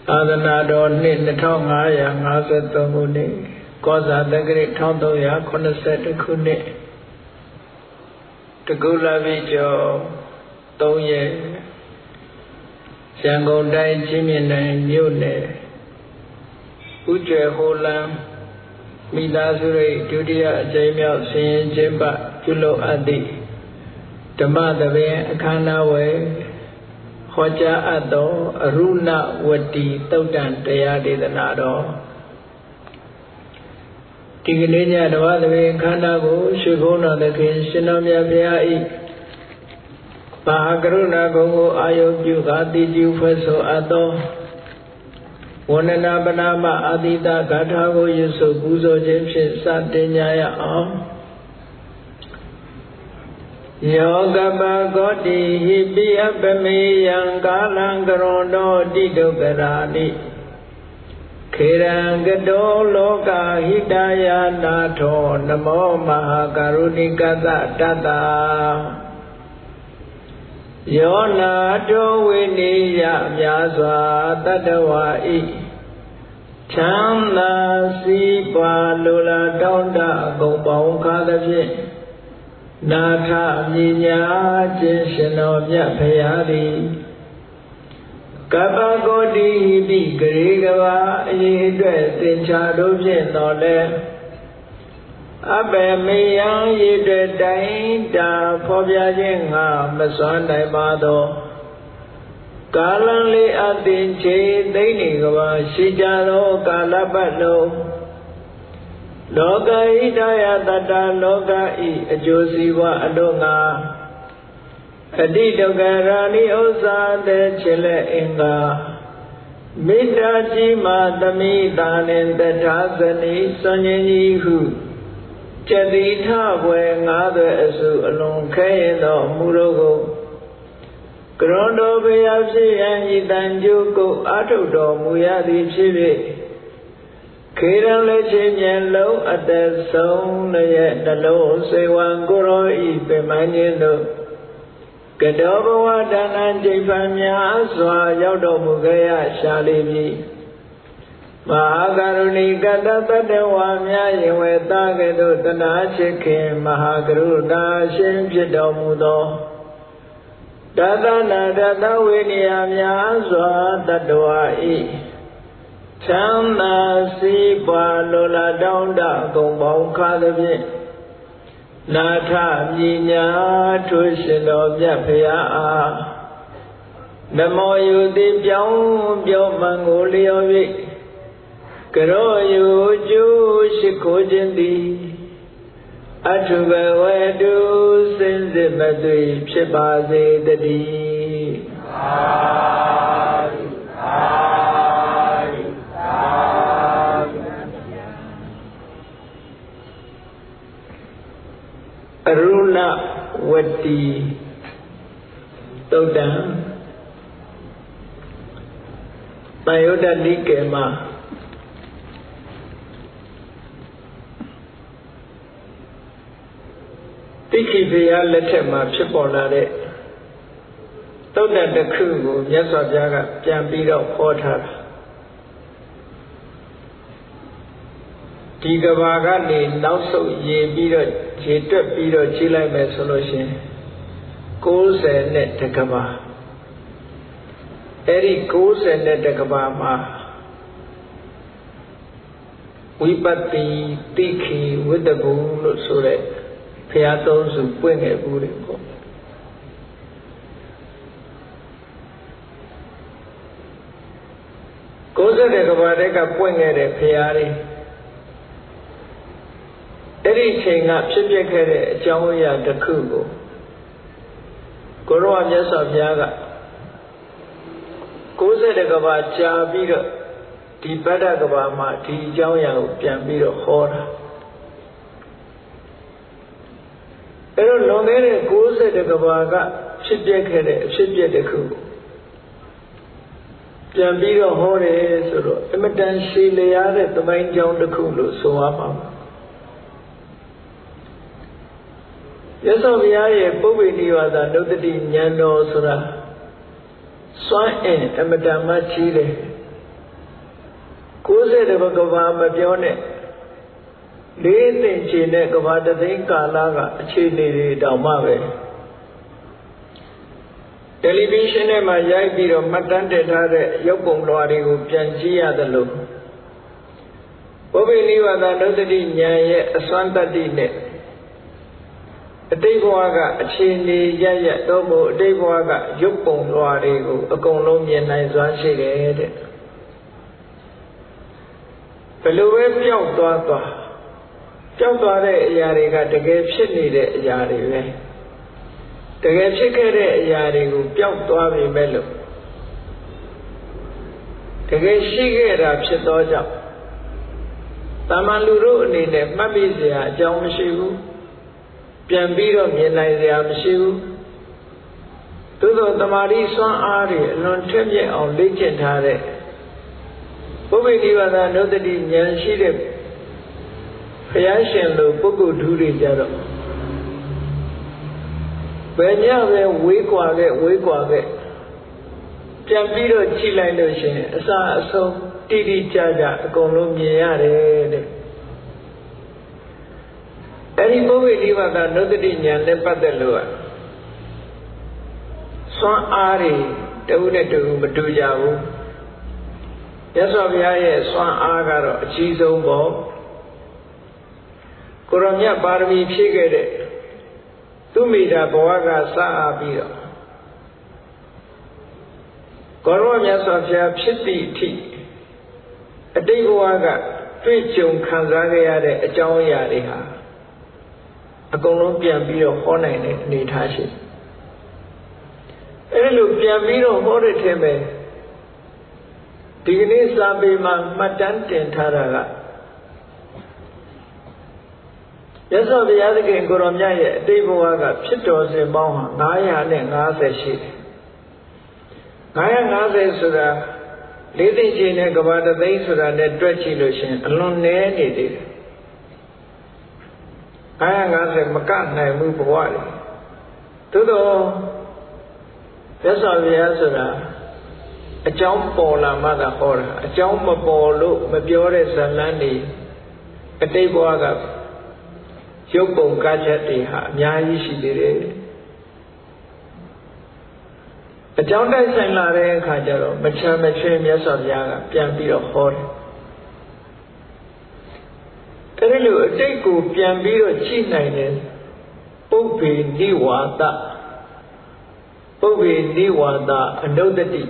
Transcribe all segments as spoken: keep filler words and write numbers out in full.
သာသနာတော်နှစ်နှစ်ထောင်ငါးရာငါးဆယ်သုံးခုနှစ်ကောဇာတက္ကရာတစ်ထောင်သုံးရာခုနှစ်ဆယ်တစ်ခုနှစ်တကုလပိကျော်သုံးရက်ရန်ကုန်တိုင်းချင်းမြင့်တိုင်းမြို့နယ်ဥကျွယ်ဟိုလန်းမိသားစုရိဒုတိယအကြိမ်မြောက်ဆင်ရင်ကျင်းပပြုလုပ်အပ်သည့်ဓမ္မသဘင်အခမ်းအနားဝယ်ဟောကြားအပ်သောအရုဏဝတီသုတ်တံတရားဒေသနာတော်ဒီကနေ့ညဓမ္မသဘင်အခမ်းအနားကိုရွှေဘုန်းတော်သခင်ရှင်တော်မြတ်ဘုရား၏မဟာကရုဏာဂုဏ်ကိုအာယုပြုကာတိကျူဖွဲ့ဆိုအပ်သောဝန္ဒနာပနာမအာတိတဂါထာကိုရွတ်ဆိုပူဇော်ခြင်းဖြင့်စတင်ကြရအောင်ယောကပဂောတိဟိပိအပမေယံကာလံကရွန်တောတိဒုက္ခရာတိခေရံကတောလောကဟိတယာနာထောနမောမဟာကရုဏိကတတတယောနာတောဝိနိယမြာစွာတတဝါဤချမ်းသာစီးပွားလိုလားတောင်းတအကုန်ပေါင်းခါသဖြင့်နာထမြညာခြင်းရှင်တော်မြတ်ဖရာသည်ကပ္ပဂောတိတိဂရေကဘာအရေးအတွက်သင်္ချာတို့ဖြင့်တော်လဲအဘေမေယံရည်တဲ့တိုင်တာဖော်ပြခြင်းငါမစွမ်းနိုင်ပါသောကာလလေးအသင်ချေသိနေကဘာရှိကြသောကာလပတ်လုံးလောကဣဒယတတလောကဤအကျိုးစီးပွားအလို့ငါအတိဒုက္ခရာနိဥစ္စာတဲ့ချေလက်အင်္ဂါမေတ္တာကြီးမှသမိတာနှင့်တထာဇနီစွန်ញင်းကြီးဟုကျတိထဘွယ်ငါးသွဲအစုအလွန်ခဲရင်သောမူတို့ကိုကရွန်တော်ဘုရားဖြစ်ရန်ဤတန်ကျုကိုအာထုတော်မူရသည်ဖြစ်၍ခေရန်လက်ချင်းဉာဏ်လုံးအသက်ဆုံးရဲ့နှလုံးစေဝံကိုရောဤပင်မခြင်းတို့ကတောဘဝဒါနံဒိဋ္ဌံများစွာရောက်တော်မူခဲ့ရရှာလိမ့်မည်မဟာကရုဏီကတတတဝါများယင်ဝေသားကဲ့သို့တနာချစ်ခင်မဟာကရုဏာရှင်ဖြစ်တော်မူသောတသနာတသဝိနည်းများစွာတတ္တဝါဤချမ်းသာစီးပွားလိုလားတောင်းတအကုန်ပေါင်းခါသဖြင့်နာထမြညာထိုရှင်တော်မြတ်ဖရာအားနမောယုတိပြောင်းပြောမှန်ကိုလျော်၍ကရောယုကျိုးရှိခိုးခြင်းသည်အထုဘဝတုစင်စစ်မသွေဖြစ်ပါစေတည်းသာဓုသာဓုသာဓုအရုဏဝတီသုတ်တံတန်ယုဒ္ဓနိကေမှာတိခိဘုရားလက်ထက်မှာဖြစ်ပေါ်လာတဲ့သုတ်တံတစ်ခုကိုမြတ်စွာဘုရားကပြန်ပြီးတော့ဟောထားတာဒီကဘာကနေနောက်ဆုတ်ရေပြီးတော့ရေတွက်ပြီးတော့ကြည့်လိုက်မယ်ဆိုလို့ရှိရင်ကိုးဆယ်နဲ့တကဘာအဲ့ဒီကိုးဆယ်နဲ့တကဘာမှာဝိပတ္တိတိခိဝိတ္တဘူလို့ဆိုတဲ့ဘုရားသုံးစုပွင့်ခဲ့ဘူးတယ်ပေါ့ကိုးဆယ်တဲ့ကဘာတဲ့ကပွင့်ခဲ့တဲ့ဘုရားတွေအဲ့ဒီချိန်ကဖြစ်ပျက်ခဲ့တဲ့အကြောင်းအရာတစ်ခုကိုကိုရောမြတ်စွာဘုရားကကိုးဆယ်တဲ့ကဘာကြာပြီးတော့ဒီဗဒ္ဒကဘာမှာဒီအကြောင်းအရာကိုပြန်ပြီးတော့ဟောတာအဲ့တော့လွန်ခဲ့တဲ့ကိုးဆယ်တဲ့ကဘာကဖြစ်ပျက်ခဲ့တဲ့အဖြစ်ပျက်တစ်ခုကိုပြန်ပြီးတော့ဟောတယ်ဆိုတော့အမတန်ရှည်လျားတဲ့သမိုင်းကြောင်းတစ်ခုလို့ဆိုရမှာပါရသော်ဘုရားရဲ့ပုဗ္ဗေနိဝါဒနုတ္တိဉာဏ်တော်ဆိုတာစွမ်းအင်အမတန်မှကြီးတယ်ကိုးဆယ်တဘကဘာမပြောနဲ့လေးသိင်ချင်တဲ့ကဘာတသိန်းကာလကအခြေအနေတွေတောင်မှပဲတယ်လီဗီရှင်းထဲမှာရိုက်ပြီးတော့မှတ်တမ်းတင်ထားတဲ့ရုပ်ပုံလွှာတွေကိုပြန်ကြည့်ရသလိုပုဗ္ဗေနိဝါဒနုတ္တိဉာဏ်ရဲ့အစွမ်းတတ္တိနဲ့အတိတ်ဘဝကအခြေအနေရရတော့မို့အတိတ်ဘဝကရုပ်ပုံလွှာတွေကိုအကုန်လုံးမြင်နိုင်စွမ်းရှိတယ်တဲ့ဘယ်လိုပဲပျောက်သွားသွားပျောက်သွားတဲ့အရာတွေကတကယ်ဖြစ်နေတဲ့အရာတွေပဲတကယ်ဖြစ်ခဲ့တဲ့အရာတွေကိုပျောက်သွားပြီမဲ့လို့တကယ်ရှိခဲ့တာဖြစ်သောကြောင့်တာမန်လူတို့အနေနဲ့မှတ်မိစရာအကြောင်းမရှိဘူးပြန်ပြီးတော့မြင်နိုင်စရာမရှိဘူးသို့သောတမာတိစွမ်းအားတွေအလွန်ထက်မြက်အောင်လေ့ကျင့်ထားတဲ့ပုဗ္ဗေနိဝါဒနုတ္တိဉာဏ်ရှိတဲ့ဘုရားရှင်လိုပုဂ္ဂိုလ်ဓုတွေကြတော့ဘယ်ညပဲဝေးကွာခဲ့ဝေးကွာခဲ့ပြန်ပြီးတော့ကြည့်လိုက်လို့ရှိရင်အစအဆုံးတိတိကျကျအကုန်လုံးမြင်ရတယ်တဲ့အဲဒီပုဗ္ဗေနိဝါဒနုတ္တိဉာဏ်နဲ့ပတ်သက်လို့စွမ်းအားတွေတဦးနဲ့တဦးမတူကြဘူးမြတ်စွာဘုရားရဲ့စွမ်းအားကတော့အကြီးဆုံးပေါ့ကိုရောမြတ်ပါရမီဖြည့်ခဲ့တဲ့သူမိတာဘဝကစအားပြီးတော့ကိုရောမြတ်စွာဘုရားဖြစ်သည့်အထိအတိတ်ဘဝကတွေ့ကြုံခံစားခဲ့ရတဲ့အကြောင်းအရာတွေဟာအကုန်လုံးပြန်ပြီးတော့ဟောနိုင်တဲ့အနေအထားရှိအဲဒီလိုပြန်ပြီးတော့ဟောတဲ့ထဲမှာဒီကနေ့စာပေမှာမှတ်တမ်းတင်ထားတာကရသော်ဘုရားသခင်ကိုရောမြတ်ရဲ့အတိတ်ဘဝကဖြစ်တော်စဉ်ပေါင်းဟာနင်း၅၀ရှိတယ်နင်း၅၀ဆိုတာလေးသိချင်းနဲ့ကဘာတသိန်းဆိုတာနဲ့တွက်ကြည့်လို့ရှိရင်အလွန်နည်းနေသေးတယ်နင်း၅၀မကနိုင်ဘူးဘဝတွေသို့တော့ရသော်ဘုရားဆိုတာအကြောင်းပေါ်လာမှသာဟောတာအကြောင်းမပေါ်လို့မပြောတဲ့ဇာလန်းတွေအတိတ်ဘဝကရုပ်ပုံကားချက်တွေဟာအများကြီးရှိသေးတယ်အကြောင်းတိုက်ဆိုင်လာတဲ့အခါကျတော့မချမ်းမချင်းမြတ်စွာဘုရားကပြန်ပြီးတော့ဟောတယ်အဲဒီလိုအတိတ်ကိုပြန်ပြီးတော့ကြည့်နိုင်တယ်ပုဗ္ဗေနိဝါဒပုဗ္ဗေနိဝါဒအနုတ္တိ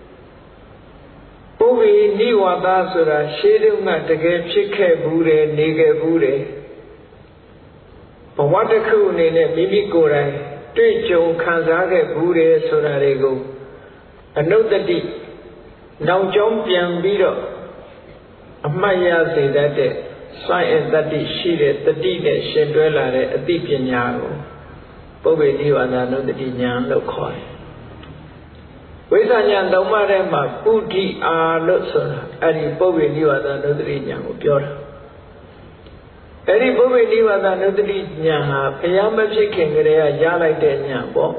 ပုဗ္ဗေနိဝါဒဆိုတာရှေးတုန်းကတကယ်ဖြစ်ခဲ့ဘူးတယ်နေခဲ့ဘူးတယ်ဘဝတစ်ခုအနေနဲ့မိမိကိုယ်တိုင်တွေ့ကြုံခံစားခဲ့ဘူးတယ်ဆိုတာတွေကိုအနုတ္တိနောက်ကျောင်းပြန်ပြီးတော့အမှတ်ရစေတတ်တဲ့စွမ်းအင်တတ္တိရှိတဲ့တတိနဲ့ရှင်တွဲလာတဲ့အသိပညာကိုပုဗ္ဗေနိဝါဒနုတ္တိဉာဏ်လို့ခေါ်တယ်ဝိဇ္ဇာဉာဏ်သုံးပါးထဲမှာပုဒိအာလို့ဆိုတာအဲ့ဒီပုဗ္ဗေနိဝါဒနုတ္တိဉာဏ်ကိုပြောတာအဲ့ဒီပုဗ္ဗေနိဝါဒနုတ္တိဉာဏ်ဟာဘုရားမဖြစ်ခင်ကတည်းကရလိုက်တဲ့ဉာဏ်ပေါ့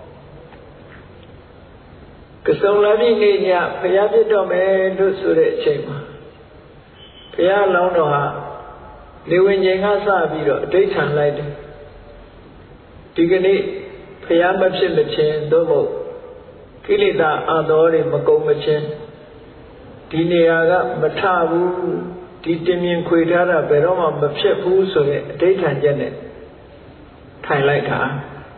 ကစုံလာပြီနေညဘုရားဖြစ်တော်မယ်လို့ဆိုတဲ့အချိန်မှာဘုရားလောင်းတော်ဟာလေဝင်ချိန်ကစပြီးတော့အဋိဋ္ဌံလိုက်တယ်ဒီကနေ့ဘုရားမဖြစ်မချင်းသို့မဟုတ်ကိလေသာအတော်တွေမကုန်မချင်းဒီနေရာကမထဘူးဒီတင်မြင်ခွေထားတာဘယ်တော့မှမဖြစ်ဘူးဆိုတဲ့အဋိဋ္ဌံချက်နဲ့ထိုင်လိုက်တာ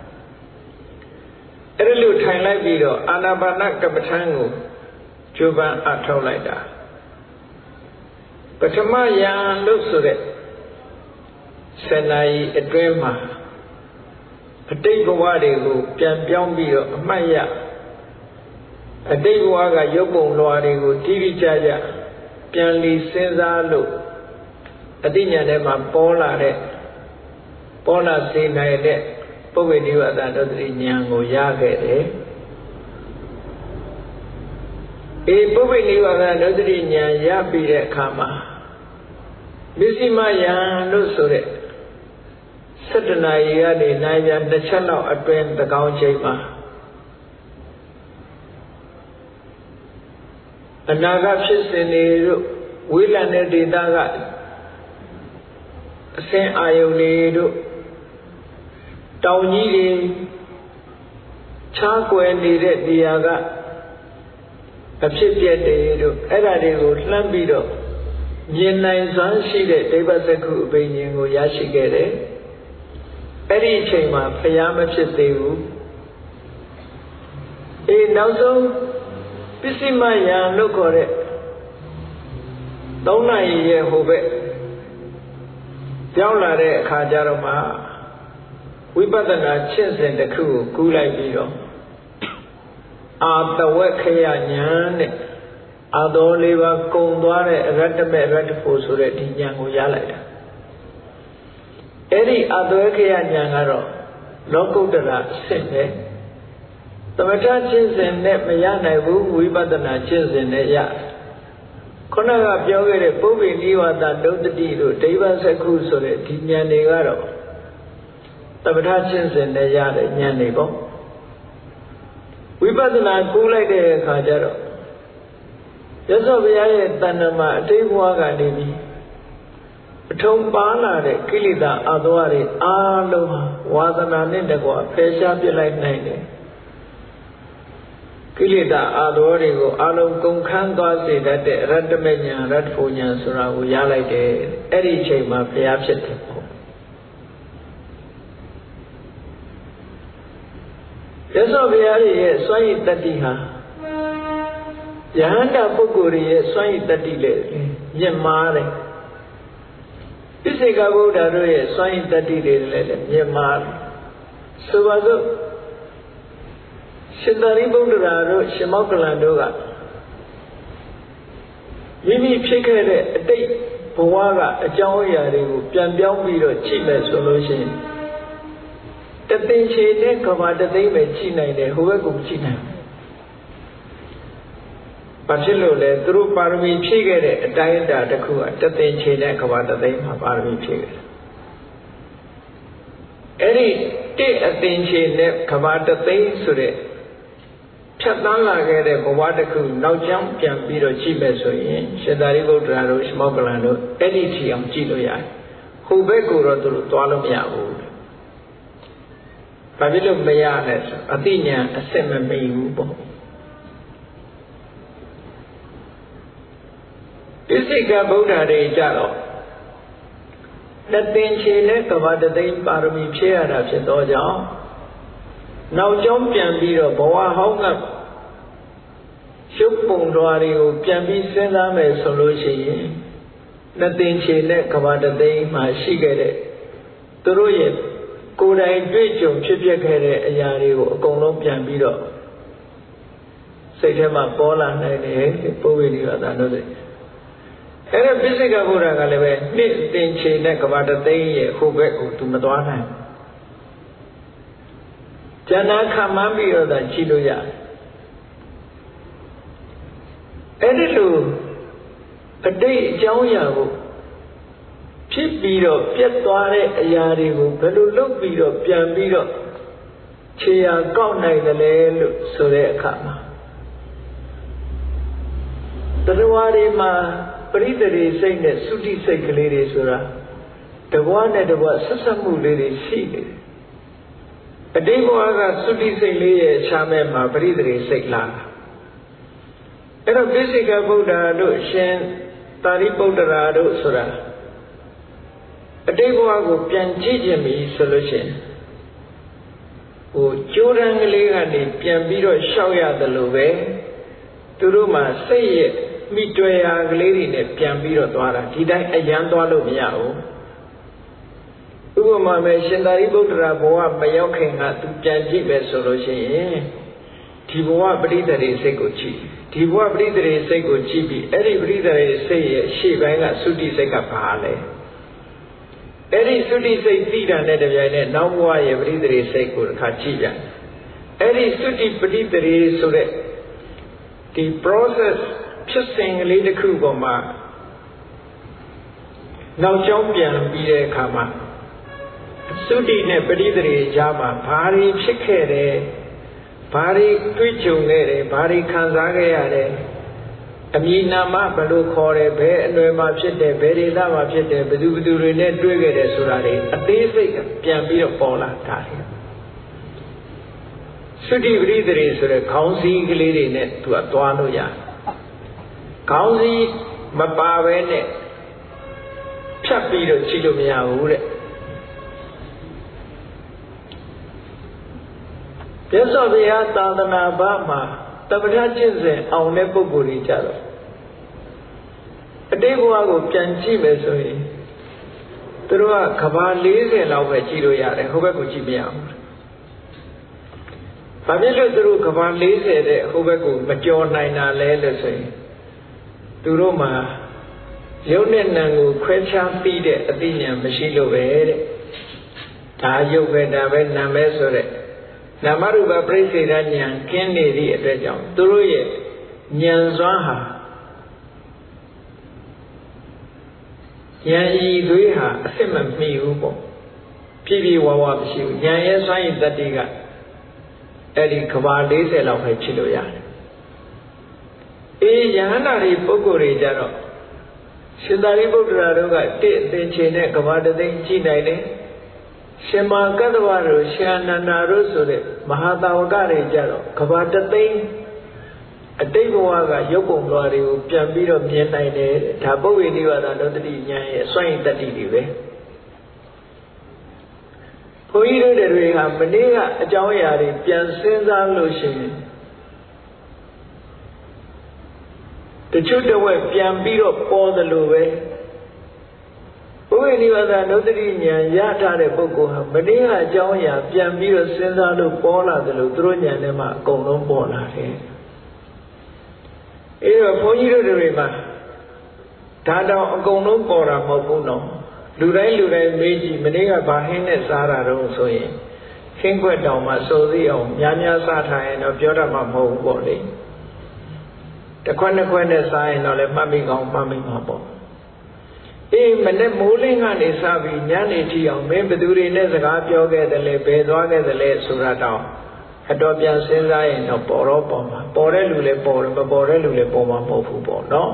အဲ့ဒီလိုထိုင်လိုက်ပြီးတော့အာနာပါနကမ္မထံကိုကြိုးပမ်းအထောက်လိုက်တာပထမယံလို့ဆိုတဲ့ဆယ်နာရီအတွင်းမှာအတိတ်ဘဝတွေကိုပြန်ပြောင်းပြီးတော့အမှတ်ရအတိတ်ဘဝကရုပ်ပုံလွှာတွေကိုတိတိကျကျပြန်လီစဉ်းစားလို့အတိညာထဲမှာပေါ်လာတဲ့ပေါ်လာစေနိုင်တဲ့ပုဗ္ဗေနိဝါဒနုတ္တိဉာဏ်ကိုရခဲ့တယ်အေပုဗ္ဗေနိဝါဒနုတ္တိဉာဏ်ရပြီးတဲ့အခါမှာမစ္စည်းမယံလို့ဆိုတဲ့စတ္တနာရီကနေနိုင်ပြန်တစ်ချက်လောက်အတွင်းတကောင်းချိန်မှာအနာဂတ်ဖြစ်စဉ်တွေတို့ဝေးလံတဲ့ဒေသကအဆင်းအာယုန်တွေတို့တောင်ကြီးတွေခြားကွယ်နေတဲ့နေရာကအဖြစ်ပြက်တွေတို့အဲ့ဒါတွေကိုလှမ်းပြီးတော့မြင်နိုင်စွမ်းရှိတဲ့ဒိဗ္ဗစက္ခုအဘိညာဉ်ကိုရရှိခဲ့တယ်အဲ့ဒီအချိန်မှာဖျားမဖြစ်သေးဘူးအေးနောက်ဆုံးပစ္စည်းမယံလို့ခေါ်တဲ့သုံးနာရီရဲ့ဟိုဘက်ရောက်လာတဲ့အခါကျတော့မှဝိပဿနာရှင်းစဉ်တစ်ခုကိုကူးလိုက်ပြီးတော့အာတဝက်ခရညာနဲ့အာတော်လေးပါကုံသွားတဲ့အရတ္တမေအရတ္တဖို့ဆိုတဲ့ဒီဉာဏ်ကိုရလိုက်တာအဲ့ဒီအာတဝက်ခရညာကတော့လောကုတ္တရာအဆင့်ပဲသမထရှင်းစဉ်နဲ့မရနိုင်ဘူးဝိပဿနာရှင်းစဉ်နဲ့ရခုနကပြောခဲ့တဲ့ပုဗ္ဗေနိဝါဒဒုတ္တိတို့ဒိဗ္ဗစက္ခုဆိုတဲ့ဒီဉာဏ်တွေကတော့သမထရှင်းစဉ်နဲ့ရတဲ့ဉာဏ်တွေပေါ့ဝိပဿနာကူးလိုက်တဲ့အခါကျတော့ရသော်ဘုရားရဲ့တဏ္ဍမှာအတိတ်ဘဝကနေပြီးအထုံပါလာတဲ့ကိလေသာအသဝတွေအားလုံးဟာဝါသနာနဲ့တကွဖယ်ရှားပြလိုက်နိုင်တယ်ကိလေသာအာသဝတွေကိုအလုံးကုန်ခန်းသွားစေတတ်တဲ့အရတ္တမဉ္ဇဉ်ရတ္တဖို့ဉ္ဇဉ်ဆိုတာကိုရလိုက်တယ်အဲ့ဒီအချိန်မှာဘုရားဖြစ်တယ်ပေါ့ရသော်ဘုရားရဲ့စွမ်းရည်တတ္တိဟာယဟန္တာပုဂ္ဂိုလ်ရဲ့စွမ်းရည်တတ္တိလည်းမြင့်မားတယ်ပိစိကဗုဒ္ဓတို့ရဲ့စွမ်းရည်တတ္တိတွေလည်းမြင့်မားတယ်ဆိုပါစို့ရှင်သာရိပုတ္တရာတို့ရှင်မောက္ကလန်တို့ကမိမိဖြစ်ခဲ့တဲ့အတိတ်ဘဝကအကြောင်းအရာတွေကိုပြန်ပြောင်းပြီးတော့ကြည့်မယ်ဆိုလို့ရှိရင်တသိန်းချေနဲ့ကဘာတသိန်းပဲကြည့်နိုင်တယ်ဟိုဘက်ကမကြည့်နိုင်ဘူး။ဘာဖြစ်လို့လဲသူတို့ပါရမီဖြည့်ခဲ့တဲ့အတိုင်းအတာတစ်ခုကတသိန်းချေနဲ့ကဘာတသိန်းမှာပါရမီဖြည့်ခဲ့တယ်။အဲ့ဒီတစ်အသိန်းချေနဲ့ကဘာတသိန်းဆိုတဲ့ဖြတ်သန်းလာခဲ့တဲ့ဘဝတစ်ခုနောက်ကျောင်းပြန်ပြီးတော့ကြည့်မယ်ဆိုရင်ရှင်သာရိပုတ္တရာတို့ရှမောက္ကလန်တို့အဲ့ဒီထီအောင်ကြည့်လို့ရတယ်။ဟိုဘက်ကိုတော့သူတို့သွားလို့မရဘူး။ဘာဖြစ်လို့မရလဲဆိုအသိဉာဏ်အစစ်မမိဘူးပေါ့ပိစိကဗုဒ္ဓတွေကြတော့တသိန်းချေနဲ့ကဘာတသိန်းပါရမီဖြည့်ရတာဖြစ်သောကြောင့်နောက်ကျောင်းပြန်ပြီးတော့ဘဝဟောင်းကရှုပ်ပုံတော်တွေကိုပြန်ပြီးစဉ်းစားမယ်ဆိုလို့ရှိရင်တသိန်းချေနဲ့ကဘာတသိန်းမှာရှိခဲ့တဲ့သူတို့ရဲ့ကိုယ်တိုင်တွေ့ကြုံဖြစ်ပျက်ခဲ့တဲ့အရာတွေကိုအကုန်လုံးပြန်ပြီးတော့စိတ်ထဲမှာပေါ်လာနိုင်တယ်ပုဗ္ဗေနိဝါဒတို့စိတ်အဲ့ဒါပိစိကဗုဒ္ဓကလည်းပဲနှစ်တင်ချေနဲ့ကဘာတသိန်းရဲ့ဟိုဘက်ကိုသူမသွားနိုင်ကျန်တာခံမှန်းပြီးတော့သာကြည့်လို့ရတယ်အဲ့ဒီလိုအတိတ်အကြောင်းအရာကိုဖြစ်ပြီးတော့ပြတ်သွားတဲ့အရာတွေကိုဘယ်လိုလုပ်ပြီးတော့ပြန်ပြီးတော့ခြေရာကောက်နိုင်တယ်လဲလို့ဆိုတဲ့အခါမှာတရားတွေမှာပရိသေရိစိတ်နဲ့သုတိစိတ်ကလေးတွေဆိုတာတဘွားနဲ့တဘွားဆက်ဆက်မှုလေးတွေရှိနေတယ်အတိတ်ဘဝကသုတိစိတ်လေးရဲ့အခြားမဲ့မှာပရိသေရိစိတ်လာတာအဲ့တော့ပိစိကဗုဒ္ဓတို့ရှင်သာရိပုတ္တရာတို့ဆိုတာအတိတ်ဘဝကိုပြန်ကြည့်ခြင်းပြီဆိုလို့ရှိရင်ဟိုကြိုးရံကလေးကနေပြန်ပြီးတော့ရှောက်ရတယ်လို့ပဲသူတို့မှာစိတ်ရဲ့မိတွေ့ရာကလေးတွေနဲ့ပြန်ပြီးတော့သွားတာဒီတိုင်းအယံသွားလို့မရဘူးဥပမာမဲ့ရှင်သာရိပုတ္တရာဘဝမရောက်ခင်ကသူပြန်ကြည့်ပဲဆိုလို့ရှိရင်ဒီဘဝပရိသေရိစိတ်ကိုကြည့်ဒီဘဝပရိသေရိစိတ်ကိုကြည့်ပြီးအဲ့ဒီပရိသေရိစိတ်ရဲ့ရှေ့ပိုင်းကသုတိစိတ်ကဘာလဲအဲ့ဒီသုတိစိတ်သိတာနဲ့တပြိုင်နက်နောက်ဘဝရဲ့ပရိသေရိစိတ်ကိုတစ်ခါကြည့်ပြန်အဲ့ဒီသုတိပရိသေရိဆိုတဲ့ဒီ process ဖြစ်စဉ်ကလေးတစ်ခုပေါ်မှာနောက်ကျောင်းပြန်ပြီးတဲ့အခါမှာသုတိနဲ့ပရိသေရိကြားမှာဘာတွေဖြစ်ခဲ့တယ်ဘာတွေတွေ့ကြုံခဲ့တယ်ဘာတွေခံစားခဲ့ရတယ်အမည်နာမဘယ်လိုခေါ်တယ်ဘယ်အနွယ်မှာဖြစ်တယ်ဘယ်ဒေသမှာဖြစ်တယ်ဘယ်သူဘယ်သူတွေနဲ့တွေ့ခဲ့တယ်ဆိုတာတွေအသေးစိတ်ပြန်ပြီးတော့ပေါ်လာတာလေသုတိပရိသေဆိုတဲ့ခေါင်းစည်းကလေးတွေနဲ့သူကသွားလို့ရခေါင်းစည်းမပါဘဲနဲ့ဖြတ်ပြီးတော့ကြည့်လို့မရဘူးတဲ့မြတ်စွာဘုရားသာသနာ့ဘာမှာတပ္ပထကျင့်စဉ်အောင်တဲ့ပုဂ္ဂိုလ်တွေကြတော့အတိတ်ဘဝကိုပြန်ကြည့်မယ်ဆိုရင်သူတို့ကကဘာ၄၀လောက်ပဲကြည့်လို့ရတယ်ဟိုဘက်ကိုကြည့်မရဘူး။ဘာဖြစ်လို့သူတို့ကဘာ၄၀တဲ့ဟိုဘက်ကိုမကြော်နိုင်တာလဲလို့ဆိုရင်သူတို့မှာရုပ်နဲ့နာမ်ကိုခွဲခြားသိတဲ့အသိဉာဏ်မရှိလို့ပဲတဲ့။ဒါရုပ်ပဲဒါပဲနာမ်ပဲဆိုတဲ့နာမရူပပရိစ္ဆေဒဉာဏ်ကင်းနေသည့်အတွက်ကြောင့်သူတို့ရဲ့ဉာဏ်စွမ်းဟာဉာဏ်ဤသွေးဟာအစ်မမီဘူးပေါ့ပြည့်ပြည့်ဝဝမရှိဘူးဉာဏ်ရဲ့စွမ်းရည်တတ္တိကအဲ့ဒီကဘာ၄၀လောက်ပဲဖြစ်လို့ရတယ်အေးယဟန္တာတွေပုဂ္ဂိုလ်တွေကြတော့ရှင်သာရိပုတ္တရာတို့ကတစ်အသင်္ချေနဲ့ကဘာတသိန်းကြည့်နိုင်တယ်ရှင်မာကတ္တဝတို့ရှင်အနန္ဒာတို့ဆိုတဲ့မဟာတာဝကတွေကြတော့ကဘာတသိန်းအတိတ်ဘဝကရုပ်ပုံလွှာတွေကိုပြန်ပြီးတော့မြင်နိုင်တယ်ဒါပုဗ္ဗေနိဗ္ဗာန်တို့တတိဉာဏ်ရဲ့အစွမ်းရည်တတ္တိတွေပဲဘုန်းကြီးတို့တွေဟာမနေ့ကအကြောင်းအရာတွေပြန်စဉ်းစားလို့ရှိရင်တချို့တဝက်ပြန်ပြီးတော့ပေါ်တယ်လို့ပဲဘုရားနိဗ္ဗာန်တို့တတိဉာဏ်ရထားတဲ့ပုဂ္ဂိုလ်ဟာမနေ့ကအကြောင်းအရာပြန်ပြီးတော့စဉ်းစားလို့ပေါ်လာတယ်လို့သူတို့ဉာဏ်ထဲမှာအကုန်လုံးပေါ်လာတယ်အဲတော့ဘုန်းကြီးတို့တွေမှာဒါတောင်အကုန်လုံးပေါ်တာမဟုတ်ဘူးနော်လူတိုင်းလူတိုင်းမေးကြည့်မနေ့ကဘာဟင်းနဲ့စားတာတော့ဆိုရင်ခင်းခွက်တောင်မှစိုးသေးအောင်များများစားထားရင်တော့ပြောတတ်မှာမဟုတ်ဘူးပေါ့လေတစ်ခွက်နှစ်ခွက်နဲ့စားရင်တော့လည်းမှတ်မိကောင်းမှတ်မိမှာပေါ့အေးမနေ့မိုးလင်းကနေစားပြီးညနေထိအောင်မင်းဘယ်သူတွေနဲ့စကားပြောခဲ့တယ်လဲဘယ်သွားခဲ့တယ်လဲဆိုတာတောင်အတော်ပြန်စဉ်းစားရင်တော့ပေါ်တော့ပေါ်မှာပေါ်တဲ့လူလည်းပေါ်တယ်မပေါ်တဲ့လူလည်းပေါ်မှာမဟုတ်ဘူးပေါ့နော်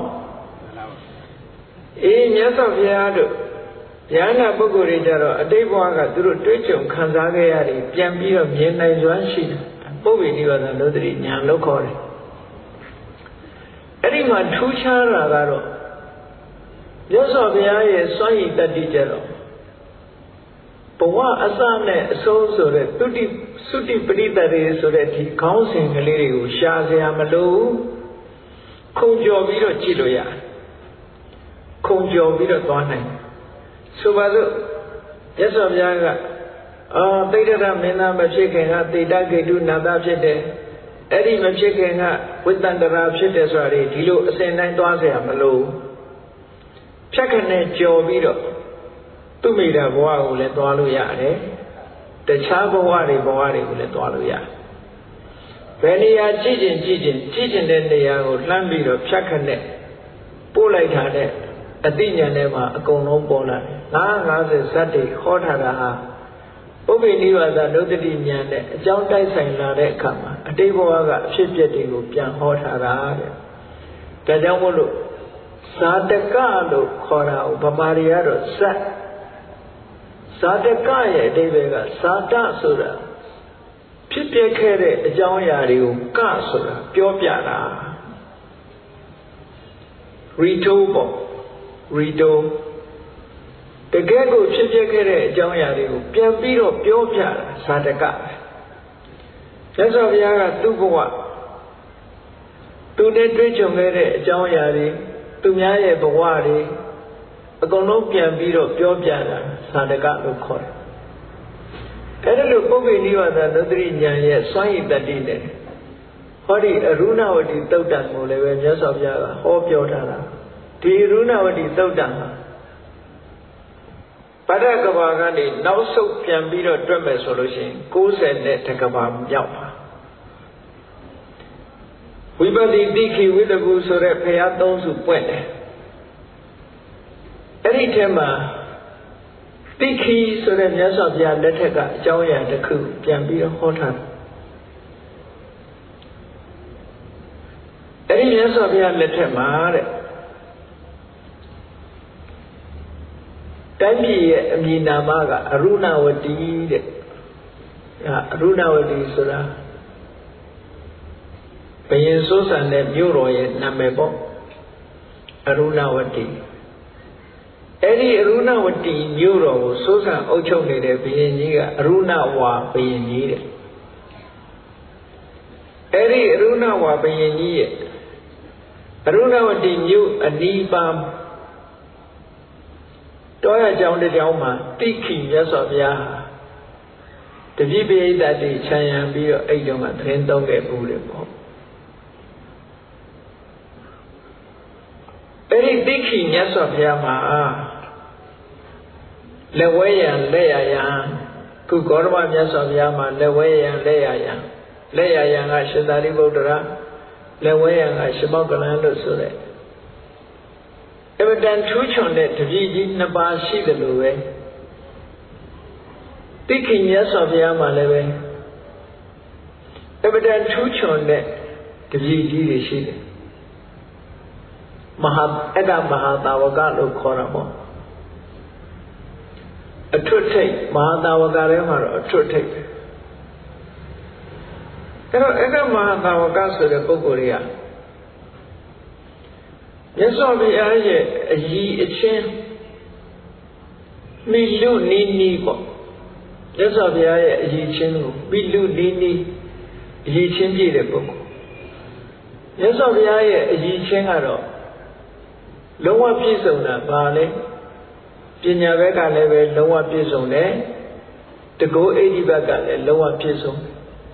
အေးမြတ်စွာဘုရားတို့ဉာဏ်နာပုဂ္ဂိုလ်တွေကြတော့အတိတ်ဘဝကသူတို့တွေးကြုံခံစားခဲ့ရတယ်ပြန်ပြီးတော့မြင်နိုင်စွမ်းရှိတယ်ပုဗ္ဗေနိဗ္ဗာန်လို့တည်းဉာဏ်လို့ခေါ်တယ်အဲ့ဒီမှာထူးခြားတာကတော့မြတ်စွာဘုရားရဲ့စွမ်းရည်တတ္တိကြတော့ဘဝအစနဲ့အဆုံးဆိုတဲ့သုတိသုတိပရိသတ်တွေဆိုတဲ့ဒီခေါင်းစဉ်ကလေးတွေကိုရှားစရာမလိုခုံကျော်ပြီးတော့ကြည့်လို့ရတယ်ခုံကျော်ပြီးတော့သွားနိုင်ဆိုပါစို့မြတ်စွာဘုရားကအာသိတ္တရမင်းသားမဖြစ်ခင်ကသေတဂေတုနာသဖြစ်တယ်အဲ့ဒီမဖြစ်ခင်ကဝိတ္တန္တရာဖြစ်တယ်ဆိုတာတွေဒီလိုအစဉ်တိုင်းသွားเสียမလို့ဖြတ်ခနဲ့ကြော်ပြီးတော့သူမိတာဘဝကိုလည်းသွားလို့ရတယ်တခြားဘဝတွေဘဝတွေကိုလည်းသွားလို့ရတယ်ဘယ်နေရာကြည့်ကျင်ကြည့်ကျင်ကြည့်ကျင်တဲ့နေရာကိုလှမ်းပြီးတော့ဖြတ်ခနဲ့ပို့လိုက်တာတဲ့အသိဉာဏ်ထဲမှာအကုန်လုံးပေါ်လာတယ်ငါး၅၀ဇတ်တွေခေါ်ထားတာဟာပုဗ္ဗေနိဗ္ဗာန်ဒုတ္တိဉာဏ်နဲ့အကြောင်းတိုက်ဆိုင်လာတဲ့အခါမှာအတိတ်ဘဝကအဖြစ်အပျက်တွေကိုပြန်ဟောထားတာတဲ့ဒါကြောင့်မို့လို့ဇာတကလို့ခေါ်တာကိုဗမာတွေကတော့ဇတ်ဇာတကရဲ့အဓိပ္ပာယ်ကဇာတဆိုတာဖြစ်ပျက်ခဲ့တဲ့အကြောင်းအရာတွေကိုကဆိုတာပြောပြတာရီတိုးပေါ့ရီတိုးတကယ်ကိုဖြစ်ပျက်ခဲ့တဲ့အကြောင်းအရာတွေကိုပြန်ပြီးတော့ပြောပြတာဇာတကမြတ်စွာဘုရားကသူ့ဘဝသူနဲ့တွေ့ကြုံခဲ့တဲ့အကြောင်းအရာတွေသူများရဲ့ဘဝတွေအကုန်လုံးပြန်ပြီးတော့ပြောပြတာဇာတကလို့ခေါ်တယ်အဲ့ဒါလို့ပုဗ္ဗေနိဗ္ဗာန်သတ္တိဉာဏ်ရဲ့စွမ်းရည်တတ္တိနဲ့ဟောဒီအရုဏဝတီသုတ်တံကိုလည်းပဲမြတ်စွာဘုရားကဟောပြောထားတာဒီအရုဏဝတီသုတ်တံဟာပရကဘာကနေနောက်ဆုတ်ပြန်ပြီးတော့တွက်မယ်ဆိုလို့ရှိရင်၉၀နဲ့တကဘာမြောက်ပါဝိပဿိတိခိဝိတကူဆိုတဲ့ဘုရားသုံးစုပွင့်တယ်အဲ့ဒီထဲမှာတိခိဆိုတဲ့မြတ်စွာဘုရားလက်ထက်ကအကြောင်းအရာတစ်ခုပြန်ပြီးတော့ဟောထားတယ်အဲ့ဒီမြတ်စွာဘုရားလက်ထက်မှာတဲ့တိုင်းပြည်ရဲ့အမည်နာမကအရုဏဝတီတဲ့အရုဏဝတီဆိုတာဘယင်စိုးစံတဲ့မြို့တော်ရဲ့နာမည်ပေါ့အရုဏဝတီအဲ့ဒီအရုဏဝတီမြို့တော်ကိုစိုးစံအုပ်ချုပ်နေတဲ့ဘုရင်ကြီးကအရုဏဝါဘုရင်ကြီးတဲ့အဲ့ဒီအရုဏဝါဘုရင်ကြီးရဲ့အရုဏဝတီမြို့အနီးပါတောရကျောင်းတစ်ကျောင်းမှာတိခိမြတ်စွာဘုရားတပည့်ပိဋကတိခြံရံပြီးတော့အဲ့တုန်းကသတင်းသုံးခဲ့ဘူးတယ်ပေါ့အဲ့ဒီတိခိမြတ်စွာဘုရားမှာလက်ဝဲရံလက်ရရံခုဂေါတမမြတ်စွာဘုရားမှာလက်ဝဲရံလက်ရရံလက်ရရံကရှင်သာရိပုတ္တရာလက်ဝဲရံကရှင်မောက္ကလန်လို့ဆိုတဲ့အမတန်ထူးချွန်တဲ့တပည့်ကြီးနှစ်ပါးရှိတယ်လို့ပဲတိခိမြတ်စွာဘုရားမှာလည်းပဲအမတန်ထူးချွန်တဲ့တပည့်ကြီးတွေရှိတယ်မဟာအဲ့ဒါမဟာတာဝကလို့ခေါ်တာပေါ့အထွတ်ထိပ်မဟာတာဝကထဲမှာတော့အထွတ်ထိပ်အဲ့တော့အဲ့ဒါမဟာတာဝကဆိုတဲ့ပုဂ္ဂိုလ်တွေကမြတ်စွာဘုရားရဲ့အည်အချင်းမိလူနီးနီးပေါ့မြတ်စွာဘုရားရဲ့အည်ချင်းကိုမိလူနီးနီးအည်ချင်းပြည့်တဲ့ပုဂ္ဂိုလ်မြတ်စွာဘုရားရဲ့အည်ချင်းကတော့လုံးဝပြည့်စုံတာပါလေပညာဘက်ကလည်းပဲလုံးဝပြည့်စုံတယ်တကောအိဋ္ဌိဘက်ကလည်းလုံးဝပြည့်စုံ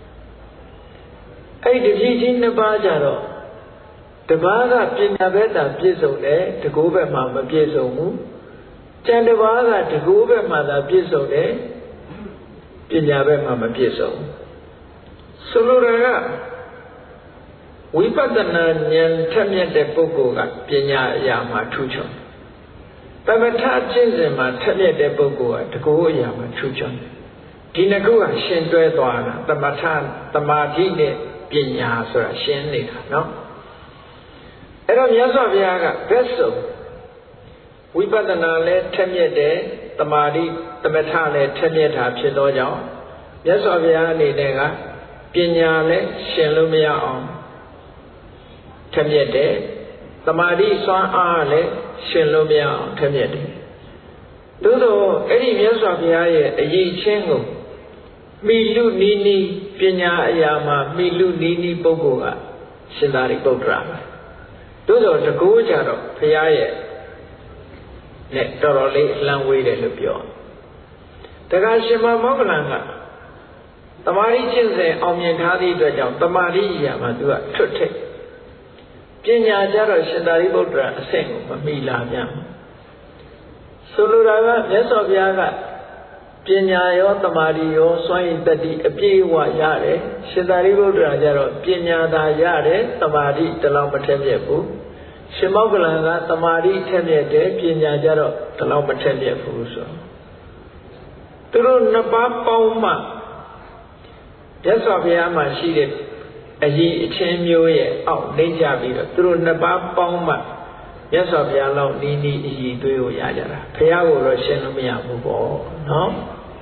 အဲ့ဒီတပည့်ကြီးနှစ်ပါးကြတော့တပါးကပညာဘက်သာပြည့်စုံတယ်တကောဘက်မှာမပြည့်စုံဘူးကျန်တပါးကတကောဘက်မှာသာပြည့်စုံတယ်ပညာဘက်မှာမပြည့်စုံဆိုလိုတာကဝိပဿနာဉာဏ်ထက်မြက်တဲ့ပုဂ္ဂိုလ်ကပညာအရာမှာထူးချွန်သမထကျင့်စဉ်မှာထက်မြက်တဲ့ပုဂ္ဂိုလ်ကတကောအရာမှာထူးချွန်ဒီနှစ်ခုကရှင်တွဲသွားတာသမထသမာဓိနဲ့ပညာဆိုတာရှင်းနေတာနော်အဲ့တော့မြတ်စွာဘုရားကဘက်စုံဝိပဿနာလည်းထက်မြက်တယ်သမာဓိသမထလည်းထက်မြက်တာဖြစ်သောကြောင့်မြတ်စွာဘုရားအနေနဲ့ကပညာလည်းရှင်လို့မရအောင်ထက်မြက်တယ်သမာဓိစွမ်းအားလည်းရှင်လို့မရအောင်ထက်မြက်တယ်သို့သောအဲ့ဒီမြတ်စွာဘုရားရဲ့အရေးချင်းကိုမိလူနီးနီးပညာအရာမှာမိလူနီးနီးပုဂ္ဂိုလ်ကရှင်သာရိပုတ္တရာပဲသို့သောတကူကြတော့ဘုရားရဲ့နဲ့တော်တော်လေးလမ်းဝေးတယ်လို့ပြောတခါရှင်မောက္ကလန်ကတမာရိကျင့်စဉ်အောင်မြင်ထားသည့်အတွက်ကြောင့်တမာရိအရာမှာသူကထွတ်ထိပ်ပညာကြတော့ရှင်သာရိပုတ္တရာအဆင့်ကိုမမီလာပြန်ဆိုလိုတာကမြတ်စွာဘုရားကပညာရောတမာတိရောစွမ်းရည်တတိအပြည့်အဝရတယ်ရှင်သာရိပုတ္တရာကျတော့ပညာသာရတယ်တမာတိတလောက်မထက်မြက်ဘူးရှင်မောက္ကလန်ကတမာတိထက်မြက်တယ်ပညာကျတော့တလောက်မထက်မြက်ဘူးဆိုသူတို့နှစ်ပါးပေါင်းမှမြတ်စွာဘုရားမှာရှိတဲ့အရေးအချင်းမျိုးရဲ့အောက်နှိမ့်ကြပြီးတော့သူတို့နှစ်ပါးပေါင်းမှမြတ်စွာဘုရားလောက်နီးနီးအရေးသွေးကိုရကြတာဘုရားကိုတော့ရှင်းလို့မရဘူးပေါ့နော်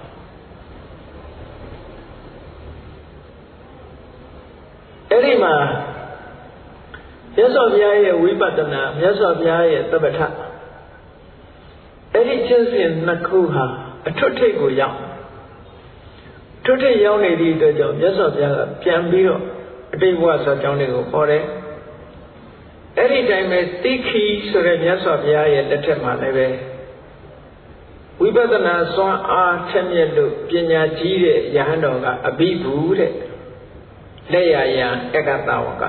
အဲ့ဒီမှာမြတ်စွာဘုရားရဲ့ဝိပဿနာမြတ်စွာဘုရားရဲ့သမထအဲ့ဒီကျင့်စဉ်နှစ်ခုဟာအထွတ်ထိပ်ကိုရောက်ထွတ်ထိပ်ရောက်နေသည့်အတွက်ကြောင့်မြတ်စွာဘုရားကပြန်ပြီးတော့အတိတ်ဘဝဇာတ်ကြောင်းတွေကိုဟောတယ်အဲ့ဒီတိုင်းပဲတိခိဆိုတဲ့မြတ်စွာဘုရားရဲ့လက်ထက်မှာလည်းပဲဝိပဿနာစွမ်းအားထက်မြက်လို့ပညာကြီးတဲ့ယဟန်တော်ကအဘိဓုတဲ့လက်ရယံအကတဝက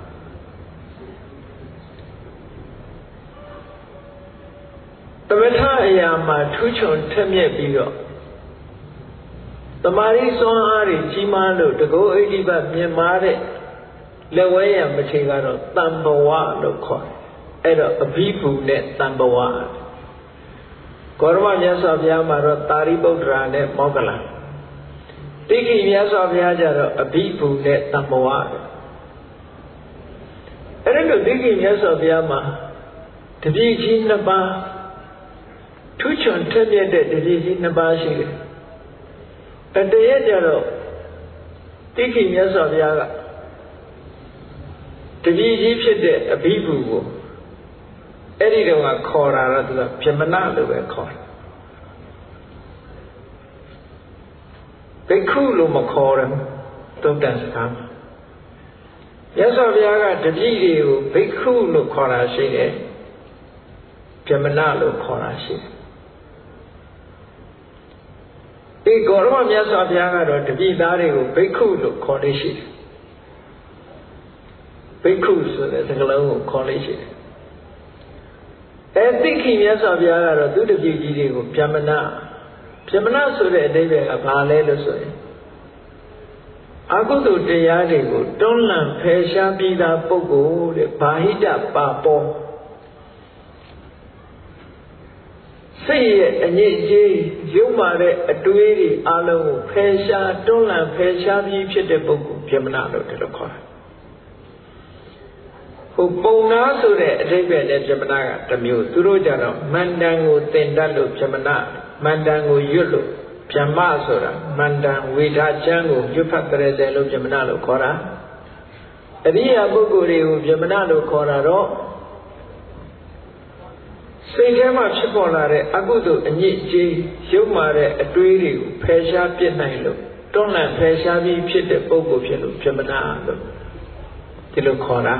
သမထအရာမှာထူးချွန်ထက်မြက်ပြီးတော့တမာရီစွမ်းအားတွေကြီးမားလို့တကောအိဋ္ဌိပတ်မြင်မာတဲ့လက်ဝဲရမထေကတော့တံဘဝလို့ခေါ်တယ်အဲ့တော့အဘိဓုနဲ့တံဘဝဂေါရမမြတ်စွာဘုရားမှာတော့သာရိပုတ္တရာနဲ့မောက္ကလန်တိခိမြတ်စွာဘုရားကျတော့အဘိဓုနဲ့တံဘဝအဲ့ဒီအဲ့လိုသိကိမြတ်စွာဘုရားမှာတပည့်ကြီးနှစ်ပါးထူးချွန်ထက်မြက်တဲ့တပည့်ကြီးနှစ်ပါးရှိတယ်အတရက်ကြတော့သိကိမြတ်စွာဘုရားကတပည့်ကြီးဖြစ်တဲ့အဘိဓုကိုအဲ့ဒီတော့ကခေါ်တာတော့သူကဗြဟ္မဏလို့ပဲခေါ်တယ်ဘိက္ခုလို့မခေါ်တယ်သုတ္တန်စကားမှာမြတ်စွာဘုရားကတပည့်တွေကိုဘိက္ခုလို့ခေါ်တာရှိတယ်ဗြဟ္မဏလို့ခေါ်တာရှိတယ်ဒီဂေါရမမြတ်စွာဘုရားကတော့တပည့်သားတွေကိုဘိက္ခုလို့ခေါ်လို့ရှိတယ်ဘိက္ခုဆိုတဲ့စကားလုံးကိုခေါ်လို့ရှိတယ်အဲသိခိမြတ်စွာဘုရားကတော့သူတပည့်ကြီးတွေကိုဗြဟ္မဏဗြဟ္မဏဆိုတဲ့အဓိပ္ပာယ်ကဘာလဲလို့ဆိုရင်အကုသိုလ်တရားတွေကိုတွန်းလှန်ဖယ်ရှားပြီးသားပုဂ္ဂိုလ်တဲ့ဘာဟိတပါပေါ်စိတ်ရဲ့အငြိအကျေးရုပ်မာတဲ့အတွေးတွေအလုံးကိုဖယ်ရှားတွန်းလှန်ဖယ်ရှားပြီးဖြစ်တဲ့ပုဂ္ဂိုလ်ဗြဟ္မဏလို့ဒီလိုခေါ်တာဟိုပုံနာဆိုတဲ့အဓိပ္ပာယ်နဲ့ဗြဟ္မဏကတစ်မျိုးသူတို့ကြတော့မန္တန်ကိုသင်တတ်လို့ဗြဟ္မဏမန္တန်ကိုရွတ်လို့ဗြဟ္မဆိုတာမန္တန်ဝေဒချမ်းကိုရွတ်ဖတ်ကြတဲ့လို့ဗြဟ္မဏလို့ခေါ်တာအရိယာပုဂ္ဂိုလ်တွေကိုဗြဟ္မဏလို့ခေါ်တာတော့စိတ်ထဲမှာဖြစ်ပေါ်လာတဲ့အကုသိုလ်အညစ်အကြေးရုပ်မာတဲ့အတွေးတွေကိုဖယ်ရှားပြစ်နိုင်လို့တွန်းလှန်ဖယ်ရှားပြီးဖြစ်တဲ့ပုဂ္ဂိုလ်ဖြစ်လို့ဗြဟ္မဏလို့ဒီလိုခေါ်တာ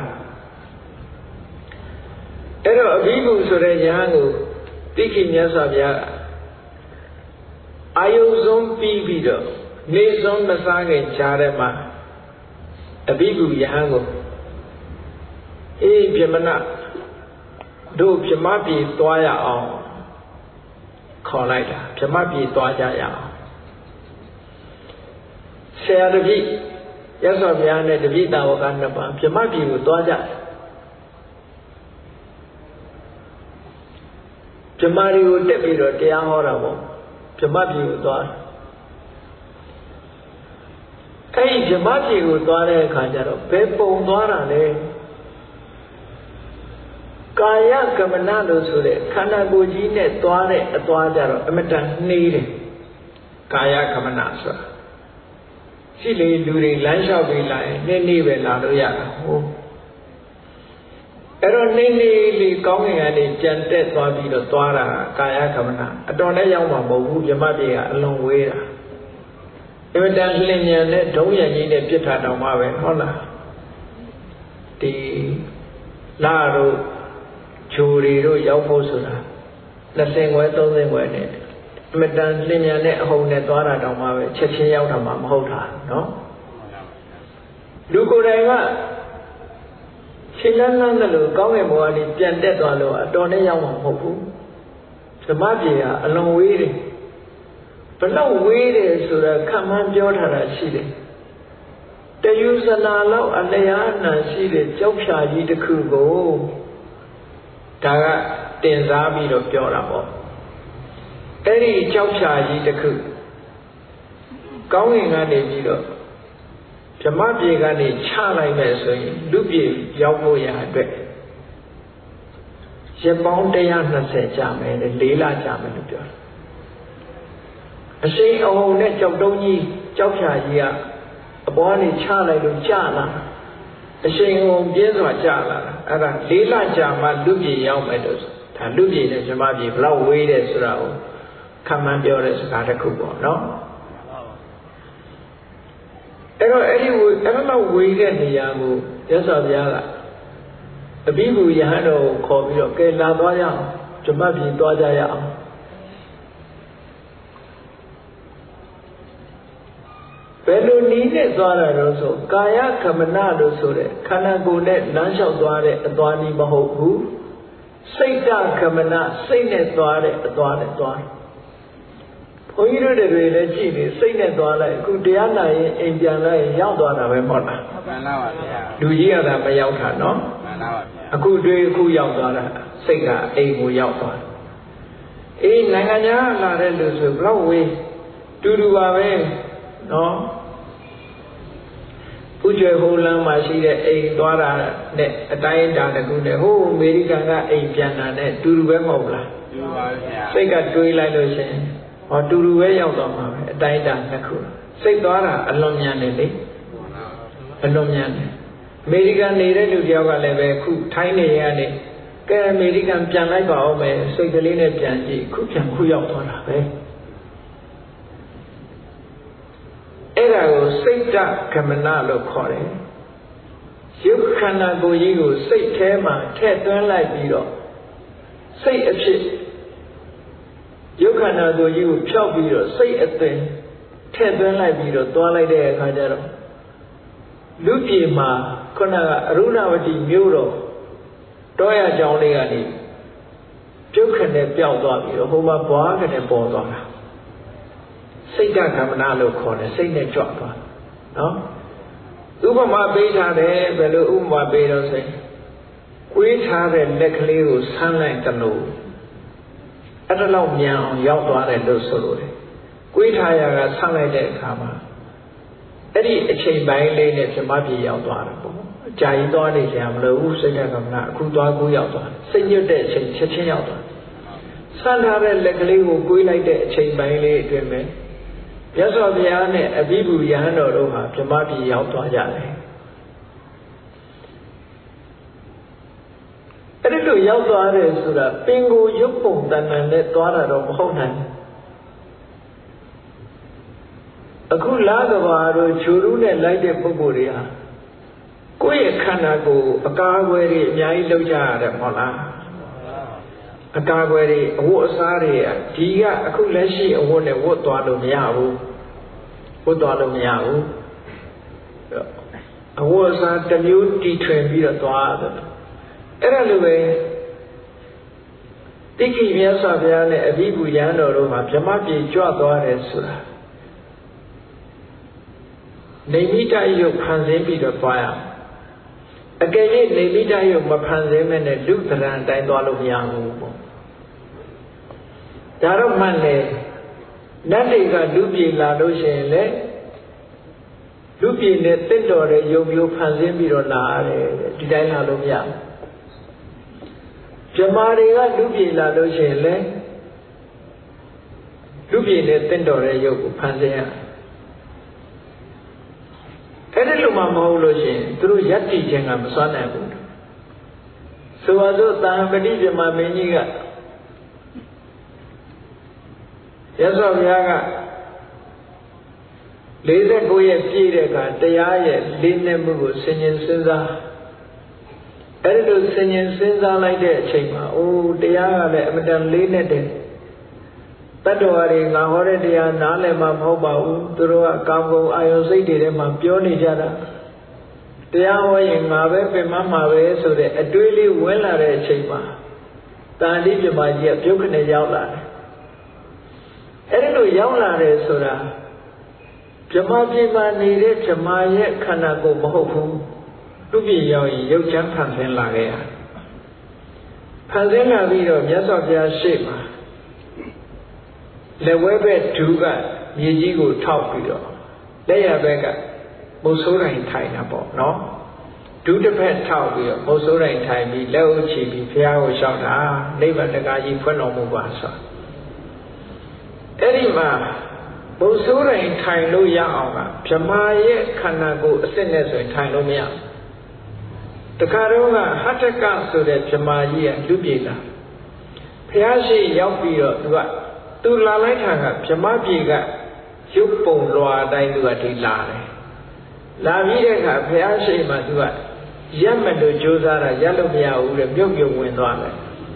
အဲ့တော့အဘိဓုဆိုတဲ့ယဟန်ကိုသိခိမြတ်စွာဘုရားအာယုဆုံးပြီးပြီးတော့နေဆုံးမစားခင်ကြားထဲမှာအဘိဓုယဟန်ကိုအေးဗြဟ္မဏတို့ဗြဟ္မပြည်သွားရအောင်ခေါ်လိုက်တာဗြဟ္မပြည်သွားကြရအောင်ဆရာတပည့်ရသော်ဘုရားနဲ့တပည့်တာဝကနှစ်ပါးဗြဟ္မပြည်ကိုသွားကြဗြဟ္မာတွေကိုတက်ပြီးတော့တရားဟောတာပေါ့ဗြဟ္မပြည်ကိုသွားအဲ့ဒီဗြဟ္မပြည်ကိုသွားတဲ့အခါကျတော့ဘယ်ပုံသွားတာလဲကာယကမနလို့ဆိုတဲ့ခန္ဓာကိုယ်ကြီးနဲ့သွားတဲ့အသွားကြတော့အမတန်နှေးတယ်ကာယကမနဆိုတာရှိလေလူတွေလမ်းလျှောက်ပြီးလာရင်နှေးနှေးပဲလာလို့ရတာဟုတ်အဲ့တော့နေနေလေးကောင်းငင်ကနေကြံတက်သွားပြီးတော့သွားတာကာယကမနအတော်နဲ့ရောက်မှာမဟုတ်ဘူးဗြဟ္မပြေကအလွန်ဝေးတာအမတန်လင်းမြန်တဲ့ဒုံးရံကြီးနဲ့ပြစ်ထားတော့မှပဲဟုတ်လားဒီလာတို့ဂျိုရီတို့ရောက်ဖို့ဆိုတာနှစ်ဆင်ခွဲသုံးဆင်ခွဲနဲ့အမတန်လင်းမြန်တဲ့အဟုန်နဲ့သွားတာတော့မှပဲချက်ချင်းရောက်တာမှမဟုတ်တာနော်လူကိုယ်တိုင်ကရှင်းလန်းလန်းတယ်လို့ကောင်းကင်ဘဝလေးပြန်တက်သွားလို့အတော်နဲ့ရောက်မှာမဟုတ်ဘူးဓမ္မပြေကအလွန်ဝေးတယ်ဘလောက်ဝေးတယ်ဆိုတာခံမှန်းပြောထားတာရှိတယ်တယုဇနာလောက်အလျားအနံရှိတဲ့ကြောက်ဖြာကြီးတစ်ခုကိုဒါကတင်စားပြီးတော့ပြောတာပေါ့အဲ့ဒီကြောက်ဖြာကြီးတစ်ခုကောင်းကင်ကနေပြီးတော့ဓမ္မပြေကနေချလိုက်မယ်ဆိုရင်လူပြေရောက်ဖို့ရအတွက်ရပောင်းone hundred twentyကြာမယ်လေ၄လကြာမယ်လို့ပြောတယ်အရှိန်အဟုန်နဲ့ကြောက်တုံးကြီးကြောက်ဖြာကြီးကအပေါ်ကနေချလိုက်လို့ကြာလာအရှိန်အဟုန်ပြင်းစွာကြာလာအဲ့ဒါ၄လကြာမှလူပြေရောက်မယ်လို့ဒါလူပြေနဲ့ဓမ္မပြေဘလောက်ဝေးတယ်ဆိုတာကိုခံမှန်းပြောတဲ့စကားတစ်ခုပေါ့နော်အဲ့တော့အဲ့ဒီအဲ့လောက်ဝေးတဲ့နေရာကိုရသော်ဘုရားကအဘိဓုယဟန်တော်ကိုခေါ်ပြီးတော့ကဲလာသွားရအောင်ဓမ္မပြည်သွားကြရအောင်ဘယ်လိုနည်းနဲ့သွားတာလို့ဆိုကာယကမနလို့ဆိုတဲ့ခန္ဓာကိုယ်နဲ့လမ်းလျှောက်သွားတဲ့အသွားနည်းမဟုတ်ဘူးစိတ်တကမနစိတ်နဲ့သွားတဲ့အသွားနဲ့သွားတယ်ဘုန်းကြီးတို့တွေလည်းကြည့်နေစိတ်နဲ့သွားလိုက်အခုတရားနာရင်အိမ်ပြန်လိုက်ရင်ရောက်သွားတာပဲမဟုတ်လားမှန်ပါပါဗျာလူကြီးကသာမရောက်တာနော်မှန်ပါပါဗျာအခုတွေ့အခုရောက်သွားတာစိတ်ကအိမ်ကိုရောက်သွားအေးနိုင်ငံခြားလာတဲ့လူဆိုဘလောက်ဝေးတူတူပါပဲနော်ဥကျွေဟိုလမ်းမှာရှိတဲ့အိမ်သွားတာနဲ့အတိုင်းအတာတစ်ခုနဲ့ဟိုအမေရိကန်ကအိမ်ပြန်တာနဲ့တူတူပဲမဟုတ်လားတူပါဗျာစိတ်ကတွေးလိုက်လို့ရှိရင်ဟောတူတူပဲရောက်တော့မှာပဲအတိုင်းအတာတစ်ခုစိတ်သွားတာအလွန်မြန်တယ်လေအလွန်မြန်တယ်အမေရိကန်နေတဲ့လူတယောက်ကလည်းပဲခုထိုင်းနေရတဲ့ကဲအမေရိကန်ပြန်လိုက်ပါအောင်မယ်စိတ်ကလေးနဲ့ပြန်ကြည့်ခုပြန်ခုရောက်သွားတာပဲအဲ့ဒါကိုစိတ်တကမနလို့ခေါ်တယ်ရုပ်ခန္ဓာကိုယ်ကြီးကိုစိတ်ထဲမှာထည့်သွင်းလိုက်ပြီးတော့စိတ်အဖြစ်ရုပ်ခန္ဓာကိုယ်ကြီးကိုဖြောက်ပြီးတော့စိတ်အသွင်ထည့်သွင်းလိုက်ပြီးတော့သွားလိုက်တဲ့အခါကျတော့လူပြေမှာခုနကအရုဏဝတီမြို့တော်တောရကြောင်းလေးကနေပြုတ်ခနဲ့ပျောက်သွားပြီးတော့ဟိုမှာဘွားခနဲ့ပေါ်သွားတာစိတ်ကကမ္မနာလို့ခေါ်တယ်စိတ်နဲ့ကြွသွားနော်ဥပမာပေးထားတယ်ဘယ်လိုဥပမာပေးတော့ဆိုရင်ကွေးထားတဲ့လက်ကလေးကိုဆန်းလိုက်တယ်လို့အဲ့ဒါလောက်မြန်အောင်ရောက်သွားတယ်လို့ဆိုလို့တယ်ကွေးထားရကဆန်းလိုက်တဲ့အခါမှာအဲ့ဒီအချိန်ပိုင်းလေးနဲ့ပြမပြေရောက်သွားတယ်ပေါ့အကြာကြီးသွားနေကြမလို့ဘူးစိတ်ကကမ္မနာအခုသွားကိုရောက်သွားစိတ်ညွတ်တဲ့အချိန်ချက်ချင်းရောက်သွားဆန်းထားတဲ့လက်ကလေးကိုကွေးလိုက်တဲ့အချိန်ပိုင်းလေးအတွင်းမှာမြတ်စွာဘုရားနဲ့အဘိဓုယဟန်တော်တို့ဟာဗြဟ္မပြည်ရောက်သွားကြတယ်အဲ့ဒီလိုရောက်သွားတယ်ဆိုတာပင်ကိုရုပ်ပုံတဏ္ဍာနဲ့သွားတာတော့မဟုတ်နိုင်အခုလာကဘာတို့ဂျိုရုနဲ့လိုက်တဲ့ပုဂ္ဂိုလ်တွေဟာကိုယ့်ရဲ့ခန္ဓာကိုယ်အကာအကွယ်တွေအများကြီးလုပ်ကြရတယ်မဟုတ်လားအကာအကွယ်တွေအဝတ်အစားတွေဒီကအခုလက်ရှိအဝတ်နဲ့ဝတ်သွားလို့မရဘူးဝတ်သွားလို့မရဘူးအဝတ်အစားတစ်မျိုးတီထွင်ပြီးတော့သွားတယ်အဲ့ဒါလိုပဲတိခိမြတ်စွာဘုရားနဲ့အဘိဓုယဟန်တော်တို့မှာဗြဟ္မပြေကြွသွားတယ်ဆိုတာနေမိတယုတ်ဖန်ဆင်းပြီးတော့သွားရအကယ်၍နေမိတယုတ်မဖန်ဆင်းမဲ့နဲ့လူသဏ္ဍာန်တိုင်းသွားလို့မရဘူးပေါ့ဒါတော့မှန်တယ်နတ်တွေကလူပြေလာလို့ရှိရင်လေလူပြေနဲ့တင့်တော်တဲ့ယုံမျိုးဖန်ဆင်းပြီးတော့လာရတယ်ဒီတိုင်းလာလို့မရဘူးဇမားတွေကလူပြေလာလို့ရှိရင်လေလူပြေနဲ့တင့်တော်တဲ့ယုံကိုဖန်ဆင်းရအဲ့ဒီလိုမှမဟုတ်လို့ရှိရင်သူတို့ယက်တည်ခြင်းကမစွမ်းနိုင်ဘူးဆိုပါစို့တာဟံပတိဇမားမင်းကြီးကရသော်ဘုရားကလေးစိတ်ကိုရဲ့ပြည့်တဲ့အခါတရားရဲ့လေးနက်မှုကိုဆင်ញင်စဉ်းစားအဲ့ဒီလိုဆင်ញင်စဉ်းစားလိုက်တဲ့အချိန်မှာအိုးတရားကလည်းအမတန်လေးနက်တယ်တတ္တဝါတွေငါဟောတဲ့တရားနားလည်မှာမဟုတ်ပါဘူးသူတို့ကကောင်းကောင်းအာယုစိတ်တွေထဲမှာပြောနေကြတာတရားဟောရင်ငါပဲပင်မမှာပဲဆိုတဲ့အတွေးလေးဝင်လာတဲ့အချိန်မှာတာတိပြမကြီးကပြုတ်ခနဲ့ရောက်လာတယ်အဲ့ဒီလိုရောက်လာတယ်ဆိုတာဗြဟ္မာပြည်မှာနေတဲ့ဗြဟ္မာရဲ့ခန္ဓာကိုယ်မဟုတ်ဘူးသူ့ပြည်ရောက်ရင်ရုပ်ချမ်းဖန်ဆင်းလာခဲ့ရဖန်ဆင်းလာပြီးတော့မြတ်စွာဘုရားရှေ့မှာလက်ဝဲဘက်ဒူးကမြေကြီးကိုထောက်ပြီးတော့လက်ရဘက်ကမုတ်ဆိုးတိုင်းထိုင်တာပေါ့နော်ဒူးတစ်ဖက်ထောက်ပြီးတော့မုတ်ဆိုးတိုင်းထိုင်ပြီးလက်အုပ်ချပြီးဘုရားကိုရှောက်တာနိဗ္ဗာန်တကားကြီးဖွင့်တော်မူပါဆိုအဲ့ဒီမှာဘုဆိုးတိုင်းထိုင်လို့ရအောင်ကဗြဟ္မာရဲ့ခန္ဓာကိုယ်အစစ်နဲ့ဆိုရင်ထိုင်လို့မရတခါတော့ကဟတ္တကဆိုတဲ့ဗြဟ္မာကြီးကလူပြေလာဘုရားရှိရောက်ပြီးတော့သူကသူလာလိုက်တာကဗြဟ္မာပြေကရုပ်ပုံလွာတိုင်းသူကဒီလာတယ်လာပြီးတဲ့အခါဘုရားရှိမှသူကရက်မလို့ကြိုးစားတာရက်လို့မရဘူးတဲ့ပြုတ်ပြုတ်ဝင်သွားတယ်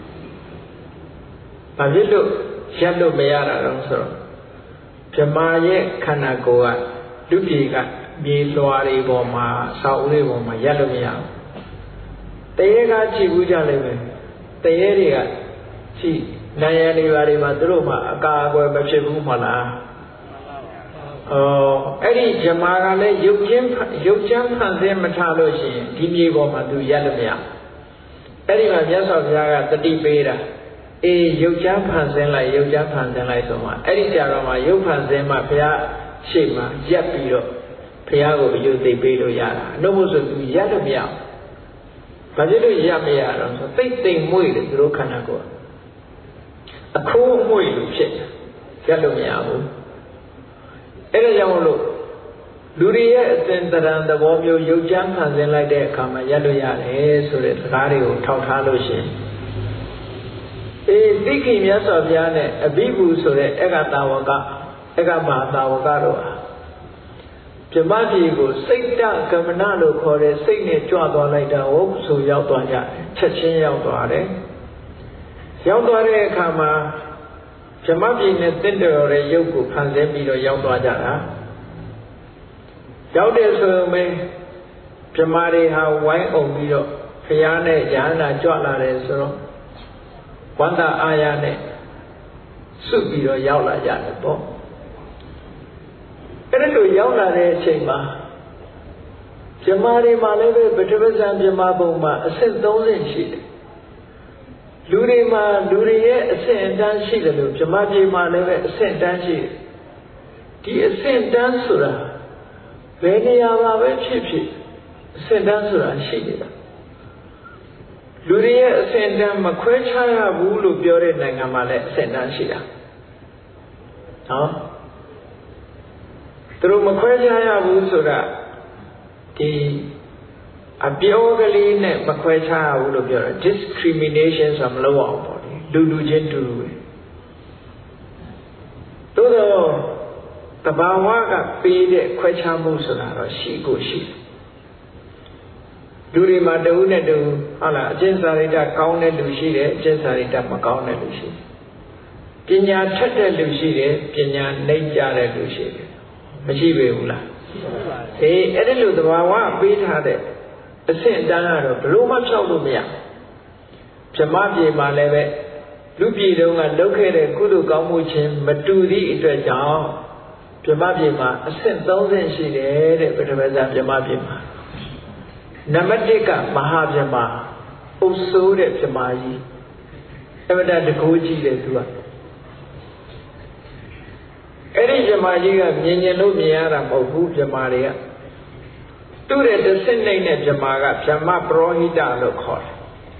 ဘာဖြစ်လို့ရက်လို့မရတာတော့ဆိုတော့ဗြဟ္မာရဲ့ခန္ဓာကိုယ်ကလူပြေကမြေလွှာတွေပေါ်မှာဆောက်ဦးတွေပေါ်မှာရက်လို့မရဘူးတရေကကြည့်ဘူးကြလိမ့်မယ်တရေတွေကကြည့်နိုင်ရန်တွေပါတွေမှာသူတို့မှအကာအကွယ်မဖြစ်ဘူးမလားအော်အဲ့ဒီဗြဟ္မာကလည်းရုပ်ချင်းရုပ်ချမ်းဖန်ဆင်းမထားလို့ရှိရင်ဒီမြေပေါ်မှာသူရက်လို့မရအဲ့ဒီမှာမြတ်စွာဘုရားကတတိပေးတာအေးရုပ်ချမ်းဖန်ဆင်းလိုက်ရုပ်ချမ်းဖန်ဆင်းလိုက်ဆိုမှအဲ့ဒီကြတော့မှရုပ်ဖန်ဆင်းမှဘုရားရှေ့မှာရက်ပြီးတော့ဖះကိုအယုသိပေးလို့ရတာအလို့မို့ဆိုသူရက်လို့မရဘာဖြစ်လို့ရက်မရတော့ဆိုသိသိမွေ့တယ်သူတို့ခန္ဓာကိုယ်အခိုးမွေ့လို့ဖြစ်ရက်လို့မရဘူးအဲ့ဒါကြောင့်လို့လူတွေရဲ့အစဉ်တရံသဘောမျိုးရုပ်ကြမ်းခံစင်လိုက်တဲ့အခါမှာရက်လို့ရတယ်ဆိုတဲ့စကားတွေကိုထောက်ထားလို့ရှိရင်အေးသိခိမြတ်စွာဘုရားနဲ့အဘိဓုဆိုတဲ့ဧကတာဝကဧကမဟာတာဝကတို့ဟာပြမကြီးကိုစိတ်တကမနလို့ခေါ်တဲ့စိတ်နဲ့ကြွသွားလိုက်တာဟုတ်ဆိုရောက်သွားကြတယ်ချက်ချင်းရောက်သွားတယ်ရောက်သွားတဲ့အခါမှာပြမကြီးနဲ့တင့်တော်တဲ့ရုပ်ကိုခံစဲပြီးတော့ရောက်သွားကြတာရောက်တယ်ဆိုရင်ပြမတွေဟာဝိုင်းအောင်ပြီးတော့ဖျားနဲ့ဉာဏ်နာကြွလာတယ်ဆိုတော့ဝန္တာအာရနဲ့စွပြီးတော့ရောက်လာကြတယ်ပေါ့အဲ့ဒါလိုရောက်လာတဲ့အချိန်မှာပြမာတွေမှာလည်းပဲပထမဇန်ပြမာပုံမှာအဆင့်သုံးဆင့်ရှိတယ်လူတွေမှာလူတွေရဲ့အဆင့်အတန်းရှိတယ်လို့ပြမာပြေမှာလည်းပဲအဆင့်တန်းရှိတယ်ဒီအဆင့်တန်းဆိုတာဘယ်နေရာမှာပဲဖြစ်ဖြစ်အဆင့်တန်းဆိုတာရှိနေတာလူတွေရဲ့အဆင့်တန်းမခွဲခြားရဘူးလို့ပြောတဲ့နိုင်ငံမှာလည်းအဆင့်တန်းရှိတာနော်သူတို့မခွဲခြားရဘူးဆိုတာဒီအပြောကလေးနဲ့မခွဲခြားရဘူးလို့ပြောတာ discrimination ဆိုတာမလုပ်အောင်ပေါ့လူလူချင်းတူတူပဲသို့တော့တဘာဝကပေးတဲ့ခွဲခြားမှုဆိုတာတော့ရှိကိုရှိလူတွေမှာတဦးနဲ့တဦးဟုတ်လားအကျဉ်းစာရိတ္တကောင်းတဲ့လူရှိတယ်အကျဉ်းစာရိတ္တမကောင်းတဲ့လူရှိတယ်ပညာထက်တဲ့လူရှိတယ်ပညာနှိမ့်ကြတဲ့လူရှိတယ်မရှိပေဘူးလားအေးအဲ့ဒီလိုသဘာဝပေးထားတဲ့အဆင့်တန်းကတော့ဘယ်လိုမှဖြောက်လို့မရဗြဟ္မပြေမှာလည်းပဲလူပြည်တုန်းကလုပ်ခဲ့တဲ့ကုသိုလ်ကောင်းမှုချင်းမတူသည့်အတွက်ကြောင့်ဗြဟ္မပြေမှာအဆင့်သုံးဆင့်ရှိတယ်တဲ့ပထမဇန်ဗြဟ္မပြေမှာနံပါတ်တစ်ကမဟာဗြဟ္မာအုပ်စိုးတဲ့ဗြဟ္မာကြီးအမတတကိုးကြီးတယ်သူကအဲ့ဒီဗြဟ္မာကြီးကမြင်မြင်လို့မြင်ရတာမဟုတ်ဘူးဗြဟ္မာတွေကသူ့ရဲ့တစ်ဆင့်နှိမ့်တဲ့ဗြဟ္မာကဗြဟ္မပရောဟိတလို့ခေါ်တယ်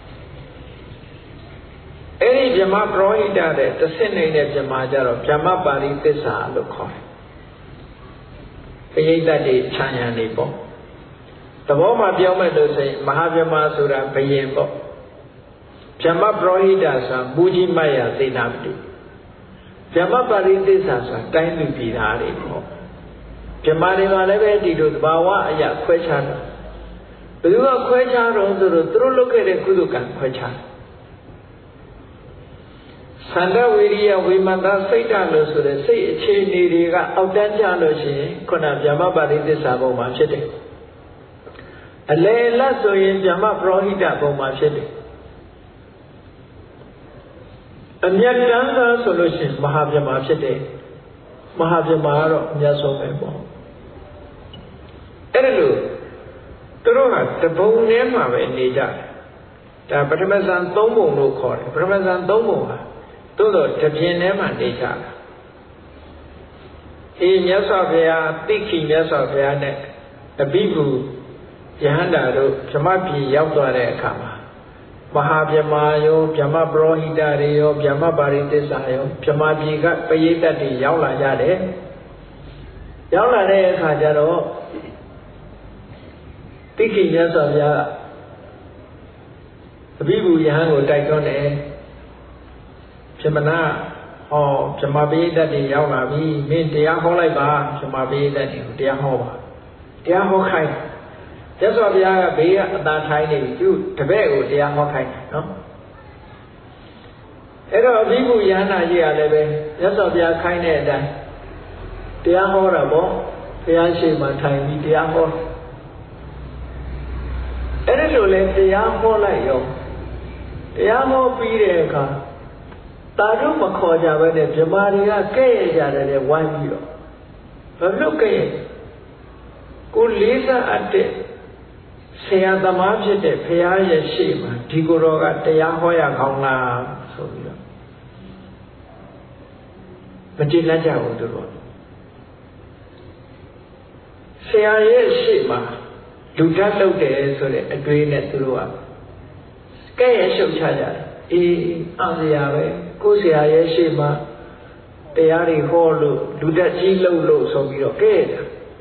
အဲ့ဒီဗြဟ္မပရောဟိတတဲ့တစ်ဆင့်နှိမ့်တဲ့ဗြဟ္မာကြတော့ဗြဟ္မပါရိသစ္စာလို့ခေါ်တယ်ပရိသတ်တွေခြံရံနေပေါ့သဘောမှာပြောမဲ့လို့ဆိုရင်မဟာဗြဟ္မာဆိုတာဘယင်ပေါ့ဗြဟ္မပရောဟိတဆိုတာမူကြီးမယသေနာပတိဗြဟ္မပါရိသစ္စာဆိုတာတိုင်းလူပြည်သားတွေပေါ့ဗြဟ္မာတွေမှာလည်းပဲဒီလိုသဘာဝအရာခွဲခြားတယ်ဘယ်သူကခွဲခြားတော့ဆိုတော့သူတို့လုပ်ခဲ့တဲ့ကုသကံခွဲခြားသန္တဝိရိယဝိမန္တစိတ်ဓာတ်လို့ဆိုတဲ့စိတ်အခြေအနေတွေကအောက်တန်းကျလို့ရှိရင်ခုနဗြဟ္မပါရိသစ္စာပုံမှာဖြစ်တယ်အလေလတ်ဆိုရင်ဗြဟ္မပရောဟိတပုံမှာဖြစ်တယ်အမြတ်တမ်းသာဆိုလို့ရှိရင်မဟာဗြဟ္မာဖြစ်တယ်မဟာဗြဟ္မာကတော့အမြတ်ဆုံးပဲပေါ့အဲ့ဒါလို့သူတို့ကတပုံထဲမှာပဲနေကြတယ်ဒါပထမဇန်သုံးပုံလို့ခေါ်တယ်ပထမဇန်သုံးပုံဟာသို့တော့တပြင်းထဲမှာနေကြတာအေးမြတ်စွာဘုရားသိခိမြတ်စွာဘုရားနဲ့အဘိဓုယဟန္တာတို့ဗြဟ္မပြည်ရောက်သွားတဲ့အခါမှာမဟာဗြဟ္မာယောဗြဟ္မပရောဟိတတွေရောဗြဟ္မပါရိသစ္စာရောဗြဟ္မပြည်ကပရိသတ်တွေရောက်လာကြတယ်ရောက်လာတဲ့အခါကျတော့သိခိမြတ်စွာဘုရားအဘိဓုယဟန်ကိုတိုက်တွန်းတယ်ဗြဟ္မနာဟောဗြဟ္မပရိသတ်တွေရောက်လာပြီမင်းတရားဟောလိုက်ပါဗြဟ္မပရိသတ်တွေကိုတရားဟောပါတရားဟောခိုင်းမြတ်စွာဘုရားကဘေးကအသာထိုင်းနေပြီသူတပည့်ကိုတရားဟောခိုင်းတယ်နော်အဲ့တော့အဘိဓုယဟန္တာကြီးကလည်းပဲမြတ်စွာဘုရားခိုင်းတဲ့အတိုင်းတရားဟောတာပေါ့ဘုရားရှိမှထိုင်ပြီးတရားဟောအဲ့ဒီလိုလဲတရားဟောလိုက်ရောတရားဟောပြီးတဲ့အခါတာတို့မခေါ်ကြဘဲနဲ့ဗြဟ္မာတွေကကဲ့ရဲ့ကြတယ်လေဝိုင်းပြီးတော့ဘာလို့ကဲ့ရဲ့ကိုလေးစားအပ်တဲ့ဆရာသမားဖြစ်တဲ့ဘုရားရဲ့ရှေ့မှာဒီကိုယ်တော်ကတရားဟောရကောင်းလားဆိုပြီးတော့မကြည်လက်ကြဘူးသူတို့ဆရာရဲ့ရှေ့မှာလူဓာတ်လုပ်တယ်ဆိုတဲ့အတွေးနဲ့သူတို့ကကဲ့ရဲ့ရှုပ်ချကြတယ်အေးအောင်စရာပဲကိုယ်ဆရာရဲ့ရှေ့မှာတရားတွေဟောလို့လူဓာတ်ကြီးလုပ်လို့ဆိုပြီးတော့ကဲ့တာ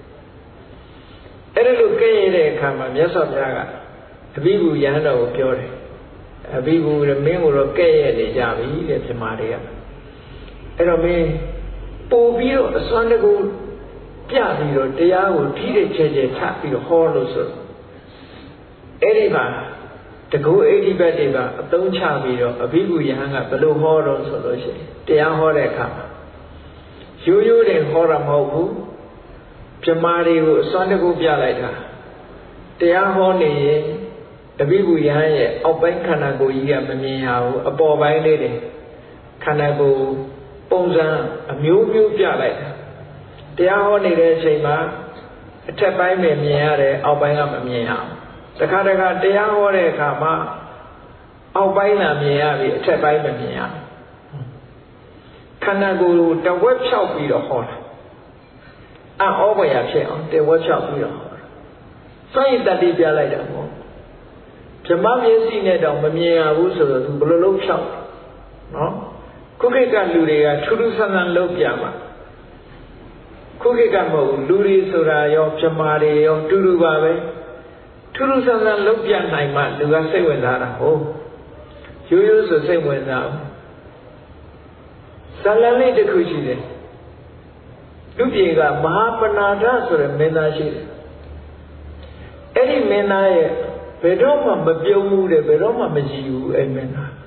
အဲ့ဒါလိုကဲ့ရတဲ့အခါမှာမြတ်စွာဘုရားကအဘိဓုယဟန်တော်ကိုပြောတယ်အဘိဓုမင်းကိုတော့ကဲ့ရနေကြပြီတဲ့ပြမာတွေကအဲ့တော့မင်းပို့ပြီးတော့အစွမ်းတကူပြပြီးတော့တရားကိုထိတဲ့ချဲချဲထပြီးတော့ဟောလို့ဆိုအဲ့ဒီမှာတကူအိဋ္ဌိပတ်တွေကအသုံးချပြီးတော့အဘိဓုယဟန်ကဘယ်လိုဟောတော့ဆိုလို့ရှိရင်တရားဟောတဲ့အခါမှာရိုးရိုးတင်ဟောတာမဟုတ်ဘူးပြမာတွေကိုအစွမ်းတကူပြလိုက်တာတရားဟောနေရင်အဘိဓုယဟန်ရဲ့အောက်ပိုင်းခန္ဓာကိုယ်ကြီးကမမြင်ရဘူးအပေါ်ပိုင်းလေးတွေခန္ဓာကိုယ်ပုံစံအမျိုးမျိုးပြလိုက်တာတရားဟောနေတဲ့အချိန်မှာအထက်ပိုင်းပဲမြင်ရတယ်အောက်ပိုင်းကမမြင်ရဘူးတခါတခါတရားဟောတဲ့အခါမှာအောက်ပိုင်းသာမြင်ရပြီအထက်ပိုင်းမမြင်ရဘူးခန္ဓာကိုယ်ကိုတဝက်ဖြောက်ပြီးတော့ဟောတာအောဘရဖြစ်အောင်တဝက်ဖြောက်ပြီးတော့ဟောတာစွန့်ရည်တတိပြလိုက်တာပေါ့ဓမ္မမျက်စိနဲ့တော့မမြင်ရဘူးဆိုတော့သူဘယ်လိုလုပ်ဖြောက်နော်ခုခေတ်ကလူတွေကထူးထူးဆန်းဆန်းလုပ်ပြမှာခုခေတ်ကမဟုတ်ဘူးလူတွေဆိုတာရောဓမ္မတွေရောတူတူပါပဲထူးထူးဆန်းဆန်းလုပ်ပြနိုင်မှလူကစိတ်ဝင်စားတာဟုတ်ရိုးရိုးဆိုစိတ်ဝင်စားဘူးဇာလန်လေးတစ်ခုရှိတယ်လူပြေကမဟာပဏာဒဆိုတဲ့မင်းသားရှိတယ်အဲ့ဒီမင်းသားရဲ့ဘယ်တော့မှမပြုံးဘူးတဲ့ဘယ်တော့မှမကြည့်ဘူးအဲ့မင်းသား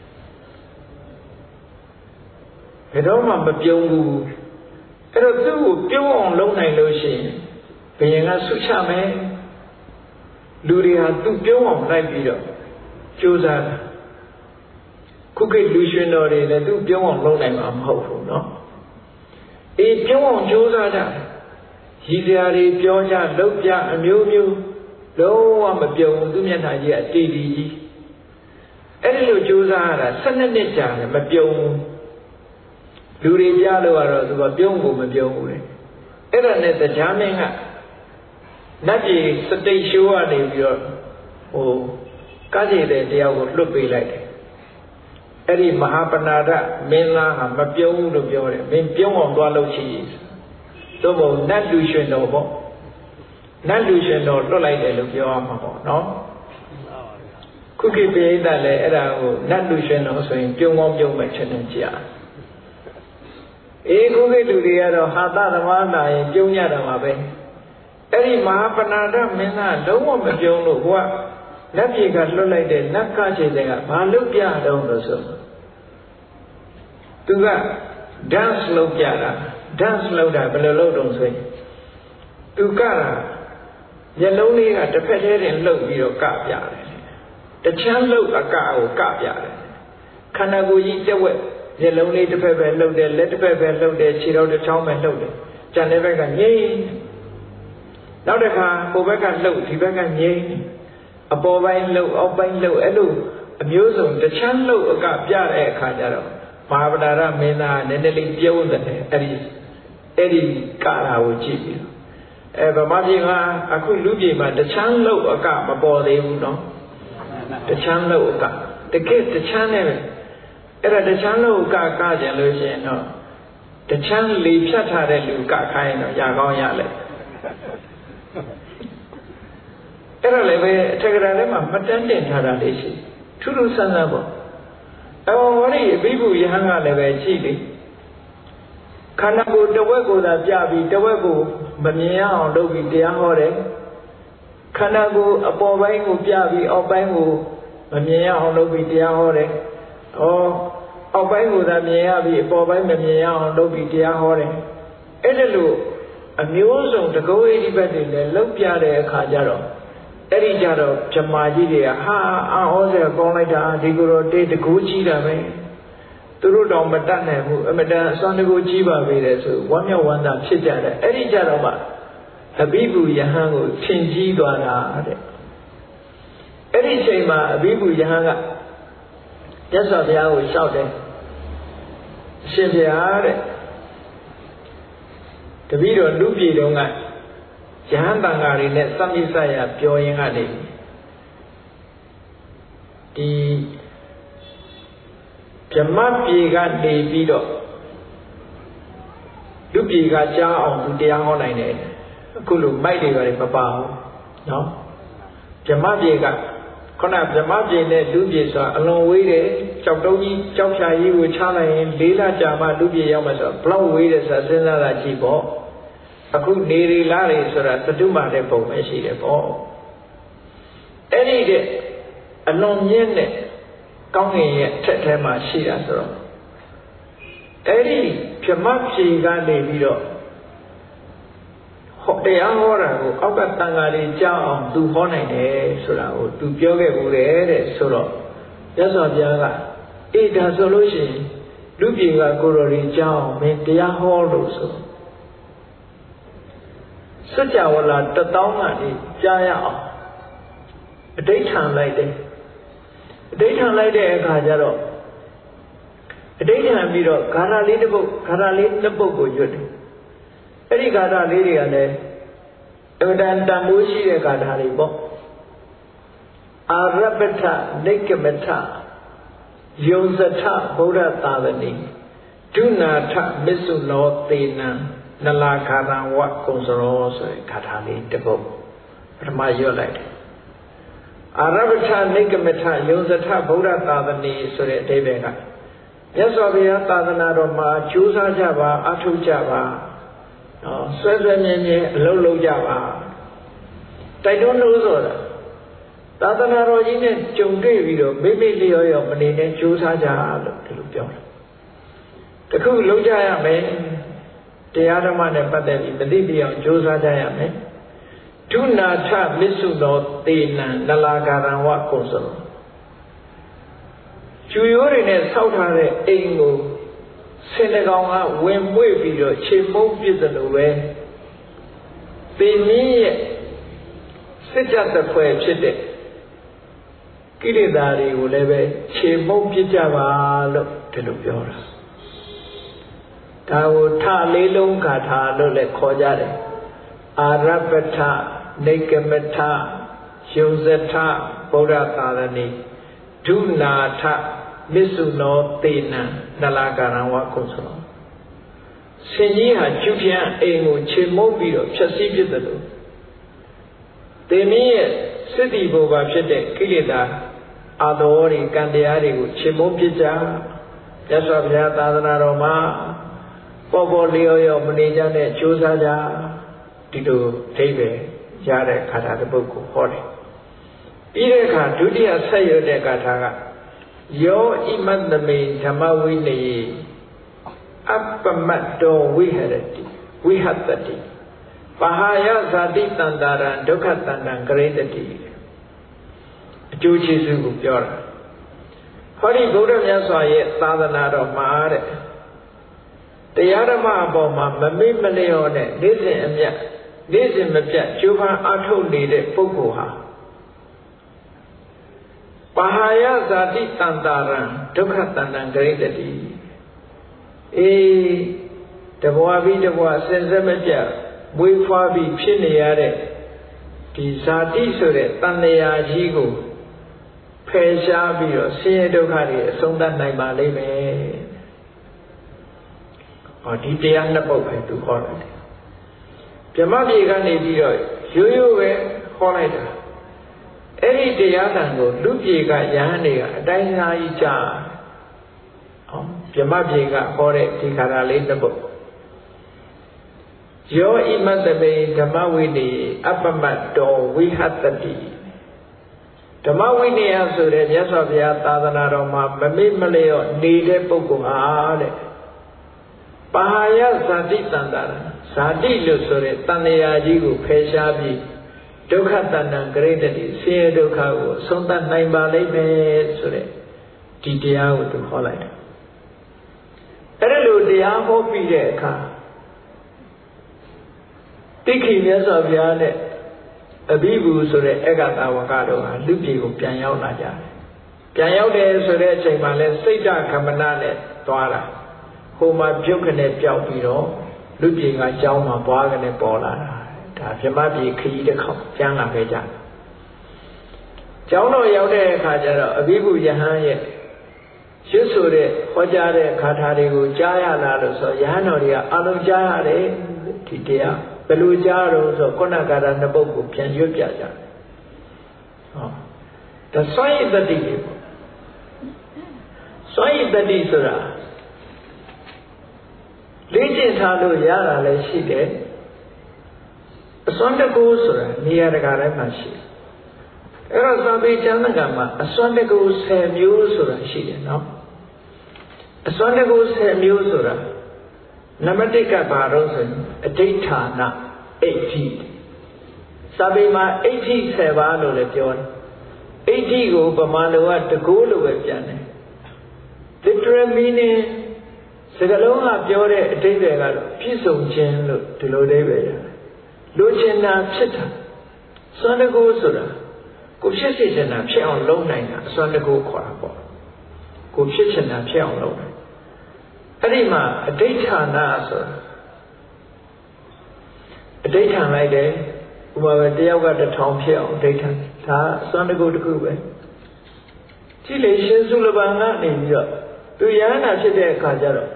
ဘယ်တော့မှမပြုံးဘူးအဲ့တော့သူ့ကိုပြုံးအောင်လုပ်နိုင်လို့ရှိရင်ဘုရင်ကဆုချမယ်လူတွေဟာသူ့ပြုံးအောင်လိုက်ပြီးတော့ကြိုးစားတာခုခေတ်လူရှင်တော်တွေလည်းသူ့ပြုံးအောင်လုပ်နိုင်မှာမဟုတ်ဘူးเนาะအေးပြုံးအောင်ကြိုးစားကြရည်စရာတွေပြောကြလုပ်ကြအမျိုးမျိုးလုံးဝမပြုံးဘူးသူ့မျက်နှာကြီးအတီးတီးကြီးအဲ့ဒီလိုကြိုးစားရတာ၁၂နှစ်ကြာတယ်မပြုံးဘူးလူတွေကြားလို့ကတော့သူကပြုံးကိုမပြုံးဘူးလေအဲ့ဒါနဲ့တရားမင်းကနတ်ပြည်စတိတ်ရှိုးကနေပြီးတော့ဟိုကားကြည်တဲ့တရားကိုလွတ်ပေးလိုက်တယ်အဲ့ဒီမဟာပဏာဒမင်းသားဟာမပြုံးဘူးလို့ပြောတယ်မင်းပြုံးအောင်သွားလို့ရှိရင်သို့မဟုတ်နတ်လူရှင်တော်ပေါ့နတ်လူရှင်တော်လွတ်လိုက်တယ်လို့ပြောရမှာပေါ့နော်ခုခေတ်ပြည်သားလည်းအဲ့ဒါကိုနတ်လူရှင်တော်ဆိုရင်ပြုံးအောင်ပြုံးမဲ့ချက်နဲ့ကြာအေးခုခေတ်လူတွေကတော့ဟာသသမားလာရင်ပြုံးရတာပါပဲအဲ့ဒီမဟာပဏာဒမင်းသားလုံးဝမပြုံးလို့ဟိုကလက်ပြေကလွတ်လိုက်တဲ့နတ်ကခြေတဲ့ကဘာလုပ်ပြတော့လို့ဆိုသူက dance လုပ်ပြတာ dance လုပ်တာဘယ်လိုလုပ်တော့ဆိုရင်သူကမျက်လုံးလေးကတစ်ဖက်သေးတင်လှုပ်ပြီးတော့ကပြတယ်တချမ်းလှုပ်အကကိုကပြတယ်ခန္ဓာကိုယ်ကြီးတက်ဝက်မျက်လုံးလေးတစ်ဖက်ပဲလှုပ်တယ်လက်တစ်ဖက်ပဲလှုပ်တယ်ခြေတော်တစ်ချောင်းပဲလှုပ်တယ်ကျန်တဲ့ဘက်ကငြိမ်နောက်တစ်ခါဟိုဘက်ကလှုပ်ဒီဘက်ကငြိမ်အပေါ်ပိုင်းလှုပ်အောက်ပိုင်းလှုပ်အဲ့လိုအမျိုးစုံတချမ်းလှုပ်အကပြတဲ့အခါကျတော့မဟာပဏာဒမင်းသားနည်းနည်းလေးပြုံးတယ်အဲ့ဒီအဲ့ဒီကာရာကိုကြည့်ပြီးအဲဗမာပြည်ကအခုလူပြည်မှာတချမ်းလှုပ်အကမပေါ်သေးဘူးနော်တချမ်းလှုပ်အကတကယ်တချမ်းနဲ့ပဲအဲ့ဒါတချမ်းလှုပ်အကကကြလို့ရှိရင်တော့တချမ်းလေဖြတ်ထားတဲ့လူကခိုင်းတော့ရကောင်းရလဲအဲ့ဒါလည်းပဲအထက်ကရာထဲမှာမတန်းတင်ထားတာလေးရှိထူးထူးဆန်းဆန်းပေါ့အော်ဟောဒီအဘိဓုယဟန်ကလည်းပဲရှိတယ်ခန္ဓာကိုယ်တဝက်ကိုသာပြပြီးတဝက်ကိုမမြင်ရအောင်လုပ်ပြီးတရားဟောတယ်ခန္ဓာကိုယ်အပေါ်ပိုင်းကိုပြပြီးအောက်ပိုင်းကိုမမြင်ရအောင်လုပ်ပြီးတရားဟောတယ်ဩအောက်ပိုင်းကိုသာမြင်ရပြီးအပေါ်ပိုင်းမမြင်ရအောင်လုပ်ပြီးတရားဟောတယ်အဲ့ဒါလို့အမျိုးစုံတကုအိဋ္ဌိပတ်တွေလည်းလုပ်ပြတဲ့အခါကျတော့အဲ့ဒီကြတော့ဗြဟ္မာကြီးတွေကဟာအာဟောစရာကောင်းလိုက်တာဒီကိုယ်တော်တေးတကူကြီးတာပဲသူတို့တော့မတတ်နိုင်ဘူးအမတန်အစွမ်းတကူကြီးပါပဲတဲ့ဆိုဝမ်းမြောက်ဝမ်းသာဖြစ်ကြတယ်အဲ့ဒီကြတော့မှအဘိဓုယဟန်ကိုထင်ကြီးသွားတာတဲ့အဲ့ဒီအချိန်မှာအဘိဓုယဟန်ကမြတ်စွာဘုရားကိုလျှောက်တယ်အရှင်ဘုရားတဲ့တပည့်တော်လူပြည်တော်ကယဟန်တန်ဃာတွေနဲ့စမိတ်ဆက်ရပြောရင်းကနေဒီဗြဟ္မပြေကနေပြီးတော့လူပြေကကြားအောင်သူတရားဟောနိုင်တယ်အခုလိုမိုက်တွေပါလေမပါဘူးနော်ဗြဟ္မပြေကခုနဗြဟ္မပြေနဲ့လူပြေဆိုတာအလွန်ဝေးတယ်ကြောက်တုံးကြီးကြောက်ဖြာကြီးကိုချလိုက်ရင်လေးလကြာမှလူပြေရောက်မှဆိုတော့ဘလောက်ဝေးတယ်ဆိုတာစဉ်းစားတာကြည့်ပေါ့အခုနေရီလာတွေဆိုတာသတုမာတဲ့ပုံပဲရှိတယ်ပေါ့အဲ့ဒီတဲ့အလွန်မြင့်တဲ့ကောင်းကင်ရဲ့အထက်ထဲမှာရှိတာဆိုတော့အဲ့ဒီဗြဟ္မပြေကနေပြီးတော့ဟောတရားဟောတာကိုအောက်ကတန်ဃာတွေကြားအောင်သူဟောနိုင်တယ်ဆိုတာကိုသူပြောခဲ့ဘူးတဲ့တဲ့ဆိုတော့မြတ်စွာဘုရားကအေးဒါဆိုလို့ရှိရင်လူပြေကကိုတော်တွေကြားအောင်မင်းတရားဟောလို့ဆိုစัจ java လာတသောင်းကနေကြားရအောင်အဋိဋ္ဌံလိုက်တယ်အဋိဋ္ဌံလိုက်တဲ့အခါကျတော့အဋိဋ္ဌံပြီးတော့ဂါထာလေးတစ်ပုဒ်ဂါထာလေးတစ်ပုဒ်ကိုရွတ်တယ်အဲ့ဒီဂါထာလေးတွေကလည်းအမှန်တန်တန်မိုးရှိတဲ့ဂါထာတွေပေါ့အာရပထနိက္ကမထယုံစထဗုဒ္ဓသာသနိဒုနာထမစ္ဆုလောသေနံနလာခါရံဝကုံစရောဆိုတဲ့ဂါထာလေးတစ်ပုဒ်ပထမရွတ်လိုက်တယ်အာရပထနိက္ကမထယုံစထဗုဒ္ဓသာသနိဆိုတဲ့အဓိပ္ပာယ်ကမြတ်စွာဘုရားသာသနာတော်မှာကြိုးစားကြပါအထောက်ကြပါနော်ဆွဲဆွဲမြဲမြဲအလုပ်လုပ်ကြပါတိုက်တွန်းလို့ဆိုတာသာသနာတော်ကြီးနဲ့ကြုံတွေ့ပြီးတော့မိမိလျော်ရောမနေနဲ့ကြိုးစားကြလို့ဒီလိုပြောတယ်တခုလုပ်ကြရမယ်တရားဓမ္မနဲ့ပတ်သက်ပြီးမသိပြအောင်ကြိုးစားကြရမယ်ဒုနာထမစ္ဆုသောသေနံနလာကာရံဝကုံစရောကျူရိုးတွေနဲ့ဆောက်ထားတဲ့အိမ်ကိုဆင်းတကောင်ကဝင်ပွေပြီးတော့ခြေမုံပြစ်တယ်လို့ပဲသေမင်းရဲ့စစ်ကြတဲ့ဖွဲ့ဖြစ်တဲ့ကိလေသာတွေကိုလည်းပဲခြေမုံပြစ်ကြပါလို့ဒီလိုပြောတာဒါကိုထလေးလုံးဂါထာလို့လည်းခေါ်ကြတယ်အာရပထနိက္ကမထယုံစထဗုဒ္ဓသာသနိဒုနာထမစ္ဆုနောသေနံနလာကာရံဝကုံစရောဆင်ကြီးဟာကျုပ်ပြန်အိမ်ကိုခြေမုံပြီးတော့ဖြတ်စည်းပြစ်တယ်လို့သေမင်းရဲ့စိတ္တိဘောဘာဖြစ်တဲ့ကိလေသာအာတော်တွေကံတရားတွေကိုခြေမုံပြစ်ကြမြတ်စွာဘုရားသာသနာတော်မှာပေါ်ပေါ်လျော်လျော်မနေကြနဲ့ကြိုးစားကြဒီလိုအဓိပ္ပာယ်ရတဲ့ခါထာတစ်ပုဒ်ကိုဟောတယ်ပြီးတဲ့အခါဒုတိယဆက်ရွတ်တဲ့ဂါထာကယောဣမတ္တမေဓမ္မဝိနယေအပ္ပမတ္တောဝိဟရတိဝိဟတတိပဟာယဇာတိတန္တာရံဒုက္ခတန္တံကရိတတိအကျိုးကျေးဇူးကိုပြောတာဟောဒီဗုဒ္ဓမြတ်စွာရဲ့သာသနာတော်မှာတဲ့တရားဓမ္မအပေါ်မှာမမေ့မလျော့နဲ့နေ့စဉ်အမြတ်နေ့စဉ်မပြတ်ကျိုးပန်းအားထုတ်နေတဲ့ပုဂ္ဂိုလ်ဟာပဟာယဇာတိတန္တာရံဒုက္ခတန္တံဂရိတတိအေးတဘွားပြီးတဘွားစင်စက်မပြတ်မွေးဖွားပြီးဖြစ်နေရတဲ့ဒီဇာတိဆိုတဲ့တဏှာကြီးကိုဖယ်ရှားပြီးတော့ဆင်းရဲဒုက္ခတွေအဆုံးသတ်နိုင်ပါလိမ့်မယ်ဟောဒီတရားနှစ်ပုဒ်ပဲသူခေါ်တယ်ဗြဟ္မပြေကနေပြီးတော့ရိုးရိုးပဲခေါ်လိုက်တာအဲ့ဒီတရားတန်ကိုလူပြေကယဟန်တွေကအတိုင်းစားကြီးကြားဟောဗြဟ္မပြေကဟောတဲ့ဒီခါရလေးနှစ်ပုဒ်ယောဣမတ္တမေဓမ္မဝိနည်းအပ္ပမတ္တောဝိဟတတိဓမ္မဝိနည်းဆိုတဲ့မြတ်စွာဘုရားသာသနာတော်မှာမမေ့မလျော့နေတဲ့ပုဂ္ဂိုလ်ဟာတဲ့ပဟာယဇာတိတန္တာရဇာတိလို့ဆိုတဲ့တဏှာကြီးကိုဖယ်ရှားပြီးဒုက္ခတဏ္ဍံဂရိတတိဆင်းရဲဒုက္ခကိုအဆုံးသတ်နိုင်ပါလိမ့်မယ်ဆိုတဲ့ဒီတရားကိုသူဟောလိုက်တယ်အဲ့ဒါလိုတရားဟောပြီးတဲ့အခါတိခိမြတ်စွာဘုရားနဲ့အဘိဗုဆိုတဲ့ဧကတာဝကတို့ဟာလူပြည်ကိုပြန်ရောက်လာကြတယ်ပြန်ရောက်တယ်ဆိုတဲ့အချိန်မှာလဲစိတ်ဓခမနနဲ့သွားတာဟိုမှာပြုတ်ခနဲ့ပြောက်ပြီးတော့လူပြည်ကကျောင်းမှာပွားကနေပေါ်လာတာဒါပြမပြေခရီးတစ်ခေါက်ကျမ်းလာခဲ့ကြကျောင်းတော်ရောက်တဲ့အခါကျတော့အဘိဓုယဟန်ရဲ့ရွတ်ဆိုတဲ့ဟောကြားတဲ့ခါထာတွေကိုကြားရလားလို့ဆိုယဟန်တော်တွေကအလုံးကြားရတယ်ဒီတရားဘယ်လိုကြားတော့ဆိုခုနကတာနှစ်ပုဒ်ကိုပြန်ရွတ်ပြကြတယ်ဟောဒါစွန့်ရည်တတိတွေပေါ့စွန့်ရည်တတိဆိုတာလေ့ကျင့်ထားလို့ရတာလည်းရှိတယ်အစွမ်းတကူဆိုတာနေရာတကာတိုင်းမှာရှိတယ်အဲ့တော့သာပေကျမ်းစာမှာအစွမ်းတကူဆယ်မျိုးဆိုတာရှိတယ်နော်အစွမ်းတကူဆယ်မျိုးဆိုတာနံပါတ်တစ်ကဘာလို့ဆိုရင်အဋိဌာနအဋ္ဌိသာပေမှာအဋ္ဌိဆယ်ပါးလို့လည်းပြောတယ်အဋ္ဌိကိုဗမာလိုကတကူလို့ပဲပြန်တယ် literal meaning စကားလုံးကပြောတဲ့အဓိပ္ပာယ်ကတော့ပြည့်စုံခြင်းလို့ဒီလိုအဓိပ္ပာယ်ရတယ်လိုချင်တာဖြစ်တာစွမ်းတကူဆိုတာကိုဖြစ်စေချင်တာဖြစ်အောင်လုပ်နိုင်တာအစွမ်းတကူခေါ်တာပေါ့ကိုဖြစ်ချင်တာဖြစ်အောင်လုပ်နိုင်အဲ့ဒီမှာအဋိဌာနဆိုတာအဋိဌာန်လိုက်တယ်ဥပမာပဲတယောက်ကတစ်ထောင်ဖြစ်အောင်အဋိဌာန်ဒါအစွမ်းတကူတစ်ခုပဲကြည့်လေရှင်စုလပန်ကနေပြီးတော့သူယဟနာဖြစ်တဲ့အခါကျတော့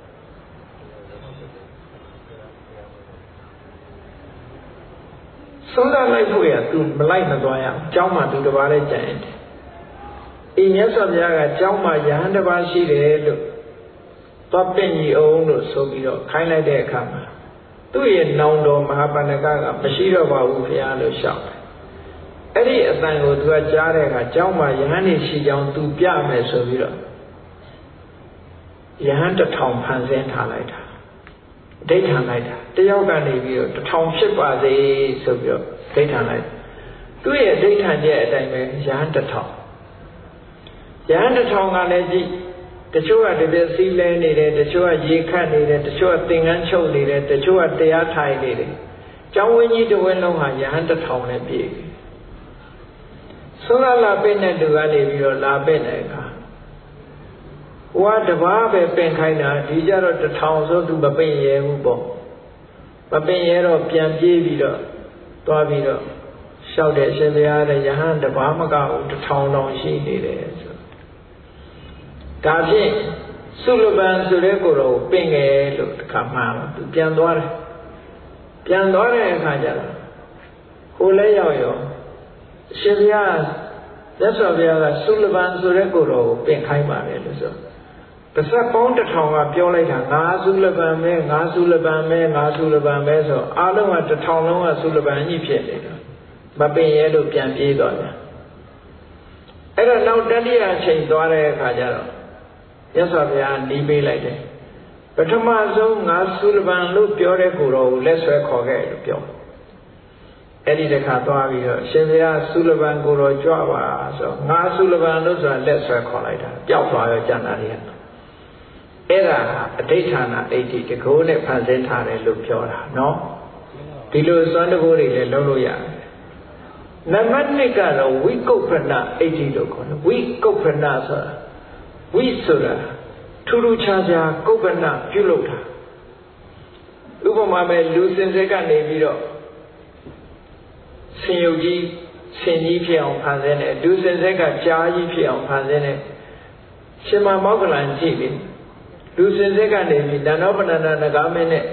ဆုံးသတ်လိုက်ဖို့ရသူမလိုက်မသွားရအောင်ကျောင်းမှာသူတစ်ပါးလေးကြံရတယ်အိမ်မြတ်စွာဘုရားကကျောင်းမှာယဟန်တစ်ပါးရှိတယ်လို့သွားပင့်ကြီးအောင်လို့ဆိုပြီးတော့ခိုင်းလိုက်တဲ့အခါမှာသူ့ရဲ့နောင်တော်မဟာပဏ္ဏကကမရှိတော့ပါဘူးခင်ဗျာလို့ရှောက်တယ်အဲ့ဒီအတန်ကိုသူကကြားတဲ့အခါကျောင်းမှာယဟန်နေရှိကြောင်းသူပြမယ်ဆိုပြီးတော့ယဟန်တစ်ထောင်ဖန်ဆင်းထားလိုက်တာဒိဋ္ဌံလိုက်တာတယောက်ကနေပြီးတော့တစ်ထောင်ဖြစ်ပါစေဆိုပြီးတော့ဒိဋ္ဌံလိုက်သူ့ရဲ့ဒိဋ္ဌံရဲ့အတိုင်းပဲယဟန်တစ်ထောင်ယဟန်တစ်ထောင်ကလည်းကြည့်တချို့ကတပြည့်စီးလဲနေတယ်တချို့ကရေခတ်နေတယ်တချို့ကသင်္ကန်းချုပ်နေတယ်တချို့ကတရားထိုင်နေတယ်ကျောင်းဝင်းကြီးတစ်ဝင်းလုံးဟာယဟန်တစ်ထောင်နဲ့ပြည့်ပြီဆိုလာလာပင့်တဲ့သူကနေပြီးတော့လာပင့်တဲ့အခါဟိုကတပားပဲပင်ခိုင်းတာဒီကြတော့တထောင်ဆိုသူမပင်ရဲဘူးပေါ့မပင်ရဲတော့ပြန်ပြေးပြီးတော့သွားပြီးတော့လျှောက်တဲ့အရှင်ဘုရားတဲ့ယဟန်တပားမကဘူးတထောင်တောင်ရှိနေတယ်ဆိုဒါဖြင့်စုလပန်ဆိုတဲ့ကိုယ်တော်ကိုပင်ငယ်လို့တခါမှတော့သူပြန်သွားတယ်ပြန်သွားတဲ့အခါကျတော့ဟိုလဲရောက်ရောအရှင်ဘုရားမြတ်စွာဘုရားကစုလပန်ဆိုတဲ့ကိုယ်တော်ကိုပင်ခိုင်းပါတယ်လို့ဆိုပါဇက်ပေါင်းတစ်ထောင်ကပြောလိုက်တာငါစုလပန်မဲငါစုလပန်မဲငါစုလပန်မဲဆိုအားလုံးကတစ်ထောင်လုံးကစုလပန်ကြီးဖြစ်နေတာမပင်ရဲလို့ပြန်ပြေးသွားတယ်အဲ့တော့နောက်တတိယအချိန်သွားတဲ့အခါကျတော့မြတ်စွာဘုရားနီးပေးလိုက်တယ်ပထမဆုံးငါစုလပန်လို့ပြောတဲ့ကိုယ်တော်ကိုလက်ဆွဲခေါ်ခဲ့လို့ပြောအဲ့ဒီတခါသွားပြီးတော့ရှင်ဘုရားစုလပန်ကိုယ်တော်ကြွပါဆိုငါစုလပန်လို့ဆိုတာလက်ဆွဲခေါ်လိုက်တာပျောက်သွားရောကျန်တာတွေကအဲ့ဒါအဋိဌာဏအဋ္ဌိတကိုးနဲ့ဖန်ဆင်းထားတယ်လို့ပြောတာနော်ဒီလိုစွမ်းတကိုးတွေလည်းလုပ်လို့ရတယ်နံပါတ်နှစ်ကတော့ဝိကုပ္ပဏအဋ္ဌိလို့ခေါ်တယ်ဝိကုပ္ပဏဆိုတာဝိဆိုတာထူးထူးခြားခြားကုပ္ပဏပြုလုပ်တာဥပမာပဲလူစင်စစ်ကနေပြီးတော့ဆင်ယုတ်ကြီးဆင်ကြီးဖြစ်အောင်ဖန်ဆင်းတယ်လူစင်စစ်ကကြားကြီးဖြစ်အောင်ဖန်ဆင်းတယ်ရှင်မမောက္ကလန်ကြည့်ပြီလူစင်စစ်ကနေပြီးတဏ္ဍပဏ္ဏနဂါမင်းနဲ့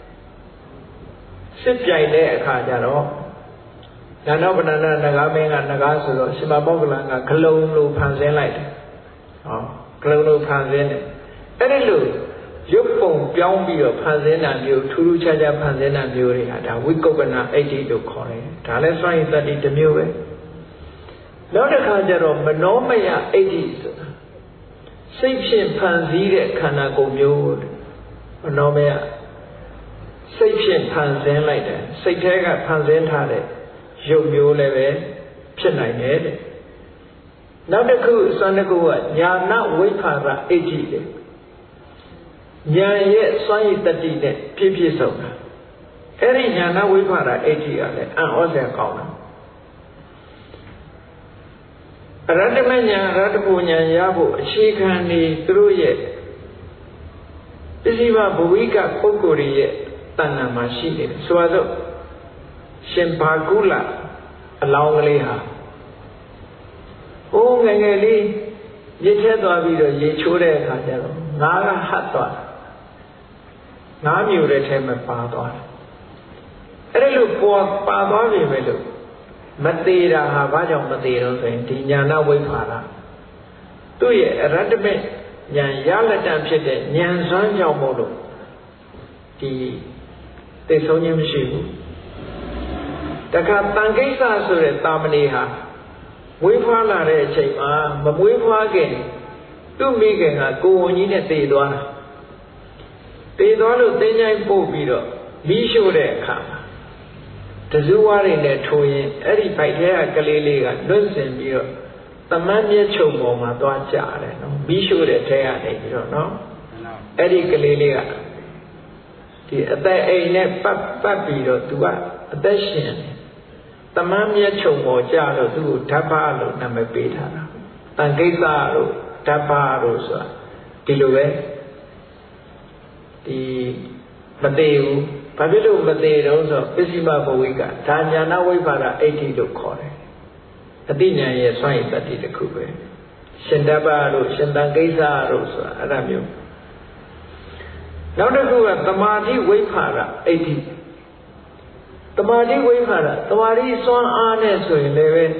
စစ်ပြိုင်တဲ့အခါကျတော့တဏ္ဍပဏ္ဏနဂါမင်းကနဂါဆိုတော့ရှင်မမောက္ကလန်ကဂလုံလိုဖန်ဆင်းလိုက်တယ်ဟောဂလုံလိုဖန်ဆင်းတယ်အဲ့ဒီလိုရုပ်ပုံပြောင်းပြီးတော့ဖန်ဆင်းတာမျိုးထူးထူးခြားခြားဖန်ဆင်းတာမျိုးတွေဟာဒါဝိကုပ္ပဏအဋ္ဌိလို့ခေါ်တယ်ဒါလည်းစွန့်ရည်တတ္တိတစ်မျိုးပဲနောက်တစ်ခါကျတော့မနောမယအဋ္ဌိဆိုတာစိတ်ဖြင့်ဖန်ဆည်းတဲ့ခန္ဓာကိုယ်မျိုးမနောမယစိတ်ဖြင့်ဖန်ဆင်းလိုက်တယ်စိတ်ထဲကဖန်ဆင်းထားတဲ့ရုပ်မျိုးလည်းပဲဖြစ်နိုင်တယ်တဲ့နောက်တစ်ခုစွမ်းတစ်ခုကညာဏဝိဖာရအဋ္ဌိလေဉာဏ်ရဲ့စွမ်းရည်တတိနဲ့ပြည့်ပြည့်စုံတာအဲ့ဒီဉာဏဝိဖာရအဋ္ဌိကလည်းအံ့ဩစရာကောင်းတာအရတ္တမဉာဏ်အရတ္တပူဉာဏ်ရဖို့အခြေခံနေသူတို့ရဲ့ပစ္စည်းမဘဝိကပုဂ္ဂိုလ်ရဲ့တဏ္ဍာမှာရှိတယ်ဆိုတော့ရှင်ဘာကုလအလောင်းကလေးဟာဟိုးငယ်ငယ်လေးရစ်ထဲသွားပြီးတော့ရေချိုးတဲ့အခါကျတော့ငါးကဟတ်သွားငါးမျိုးတဲ့ထဲမှာပါသွားတယ်အဲ့လိုပေါ်ပါသွားပြီပဲလို့မသေးတာဟာဘာကြောင့်မသေးတော့ဆိုရင်ဒီညာနာဝိဖာရသူ့ရဲ့အရတ္တမေဉာဏ်ရလက်တံဖြစ်တဲ့ဉာဏ်စွမ်းကြောင့်မို့လို့ဒီသိဆုံးခြင်းမရှိဘူးတခါတန်ကိစ္စဆိုတဲ့တာမဏေဟာမွေးဖွားလာတဲ့အချိန်မှာမမွေးဖွားခင်သူ့မိခင်ကကိုဝန်ကြီးနဲ့တည်သွားတာတည်သွားလို့တင်းချိုင်းပို့ပြီးတော့မီးရှို့တဲ့အခါမှာတဇူဝါးတွေနဲ့ထိုးရင်အဲ့ဒီဗိုက်ထဲကကလေးလေးကလွတ်စင်ပြီးတော့သမန်းမျက်ချုပ်ပေါ်မှာသွားကြတယ်နော်မီးရှို့တဲ့ထဲကနေပြီးတော့နော်အဲ့ဒီကလေးလေးကဒီအသက်အိမ်နဲ့ပတ်ပတ်ပြီးတော့သူကအသက်ရှင်တယ်သမန်းမျက်ချုပ်ပေါ်ကြလို့သူ့ကိုဓပ္ပလို့နာမည်ပေးထားတာတန်ကိစ္စလို့ဓပ္ပလို့ဆိုတာဒီလိုပဲဒီမသေးဘူးဘာဖြစ်လို့မသေးတော့ဆိုပစ္စည်းမဘဝိကဒါညာနာဝိပါဒအဋ္ဌိလို့ခေါ်တယ်အတိညာရဲ့စွန့်ရည်တတ္တိတစ်ခုပဲရှင်ဓပ္ပလို့ရှင်တန်ကိစ္စလို့ဆိုတာအဲ့ဒါမျိုးနောက်တစ်ခုကသမာဓိဝိပါဒအဋ္ဌိသမာဓိဝိပါဒသမာဓိစွမ်းအားနဲ့ဆိုရင်လည်းပဲဘယ်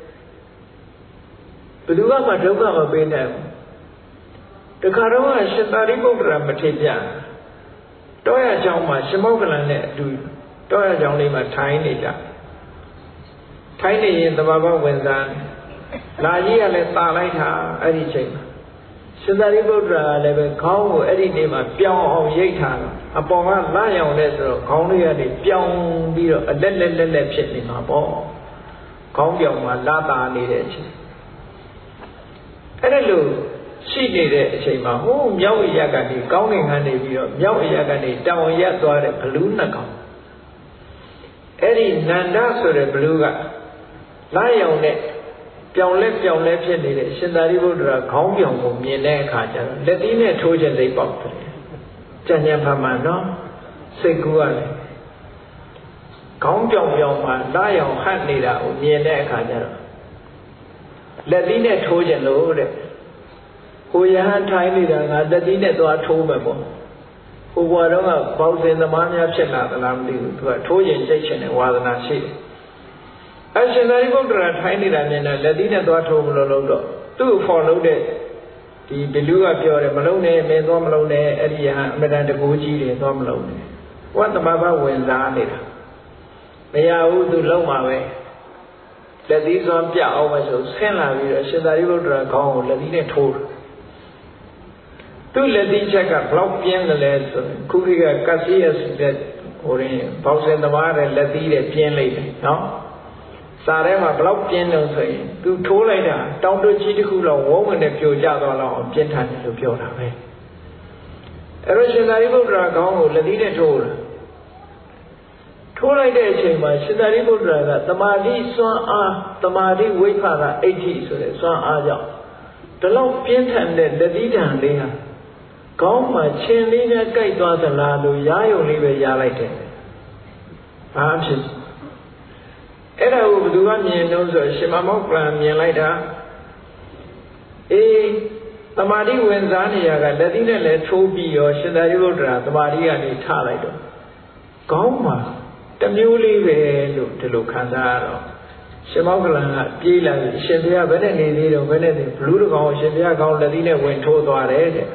သူမှဒုက္ခမပေးနိုင်ဘူးတခါတော့ရှင်သာရိပုတ္တရာမထေရတောရကျောင်းမှာရှင်မောက္ကလန်နဲ့အတူတောရကျောင်းလေးမှာထိုင်နေကြထိုင်နေရင်သဘာဝဝင်စားလာကြီးကလည်းတာလိုက်တာအဲ့ဒီချိန်မှာရှင်သာရိပုတ္တရာလည်းပဲခေါင်းကိုအဲ့ဒီနေ့မှာပြောင်းအောင်ရိတ်ထားတာအပေါ်ကလမ်းရောင်လဲဆိုတော့ခေါင်းလေးကနေပြောင်းပြီးတော့အလက်လက်လက်လက်ဖြစ်နေမှာပေါ့ခေါင်းပြောင်မှာလာတာနေတဲ့အချိန်အဲ့ဒါလို့ရှိနေတဲ့အချိန်မှာဟိုးမြောက်အရက်ကနေကောင်းကင်ကနေပြီးတော့မြောက်အရက်ကနေတောင်ရက်သွားတဲ့ဘလူးနှစ်ကောင်အဲ့ဒီနန္ဒဆိုတဲ့ဘလူးကလမ်းရောင်နဲ့ပြောင်လဲပြောင်လဲဖြစ်နေတဲ့ရှင်သာရိပုတ္တရာခေါင်းပြောင်ကိုမြင်တဲ့အခါကျတော့လက်သီးနဲ့ထိုးခြင်းစိတ်ပေါက်တယ်ကြံ့ကြံ့ဖမှန်နော်စိတ်ကူးရတယ်ခေါင်းပြောင်ပြောင်မှာလမ်းရောင်ဟတ်နေတာကိုမြင်တဲ့အခါကျတော့လက်သီးနဲ့ထိုးခြင်းလို့တဲ့ဟိုရဟန်းထိုင်နေတာငါလက်သီးနဲ့သွားထိုးမယ်ပေါ့ဟိုဘွားတော့ကပေါင်းစင်သမားများဖြစ်လာသလားမသိဘူးသူကထိုးရင်စိတ်ချင်တဲ့ဝါသနာရှိတယ်အရှင်သာရိပုတ္တရာထိုင်နေတာမြင်တယ်လက်သီးနဲ့သွားထိုးမလို့လို့တော့သူ့ကိုဖော်လို့တဲ့ဒီဘလူးကပြောတယ်မလုံးနဲ့မင်းသွားမလုံးနဲ့အဲ့ဒီရဟန်းအမတန်တကူကြီးတယ်သွားမလုံးနဲ့ဝတ်သမဘာဝင်စားနေတာမရဘူးသူလုံးမှာပဲလက်သီးစွမ်းပြအောင်မဆိုဆင်းလာပြီးတော့ရှင်သာရိပုတ္တရာခေါင်းကိုလက်သီးနဲ့ထိုးတယ်သူ့လက်သီးချက်ကဘလောက်ပြင်းတယ်လဲဆိုခုခေတ်ကကစီယက်တဲ့ဟိုရင်ဘောက်စင်သမားတဲ့လက်သီးတဲ့ပြင်းလိုက်တယ်နော်စာထဲမှာဘလောက်ပြင်းတယ်ဆိုရင်သူထိုးလိုက်တာတောင်တွကြီးတစ်ခုလောက်ဝုန်းဝင်နဲ့ပြိုကျသွားလောက်အောင်ပြင်းထန်တယ်လို့ပြောတာပဲအဲ့တော့ရှင်သာရိပုတ္တရာခေါင်းကိုလက်သီးနဲ့ထိုးတယ်ထိုးလိုက်တဲ့အချိန်မှာရှင်သာရိပုတ္တရာကသမာဓိစွမ်းအားသမာဓိဝိပဿနာအဋ္ဌိဆိုတဲ့စွမ်းအားကြောင့်ဒီလောက်ပြင်းထန်တဲ့လက်သီးတံလေးဟာခေါင်းမှာချင်းလေးနဲ့ကြိုက်သွားသလားလို့ရားယုံလေးပဲရားလိုက်တယ်။ဘာဖြစ်အဲ့ဒါကိုဘယ်သူကမြင်တော့ဆိုရှင်မမောက္ကလန်မြင်လိုက်တာအေးသမာဓိဝင်စားနေရကလက်သီးနဲ့လည်းထိုးပြီးရောရှင်သာရိပုတ္တရာသမာဓိကနေထလိုက်တော့ခေါင်းမှာတမျိုးလေးပဲလို့ဒီလိုခံစားရတော့ရှင်မောက္ကလန်ကပြေးလာပြီးရှင်ဘုရားဘယ်နဲ့နေသေးတော့ဘယ်နဲ့နေဘလူးတကောင်ရှင်ဘုရားကောင်းလက်သီးနဲ့ဝင်ထိုးသွားတယ်တဲ့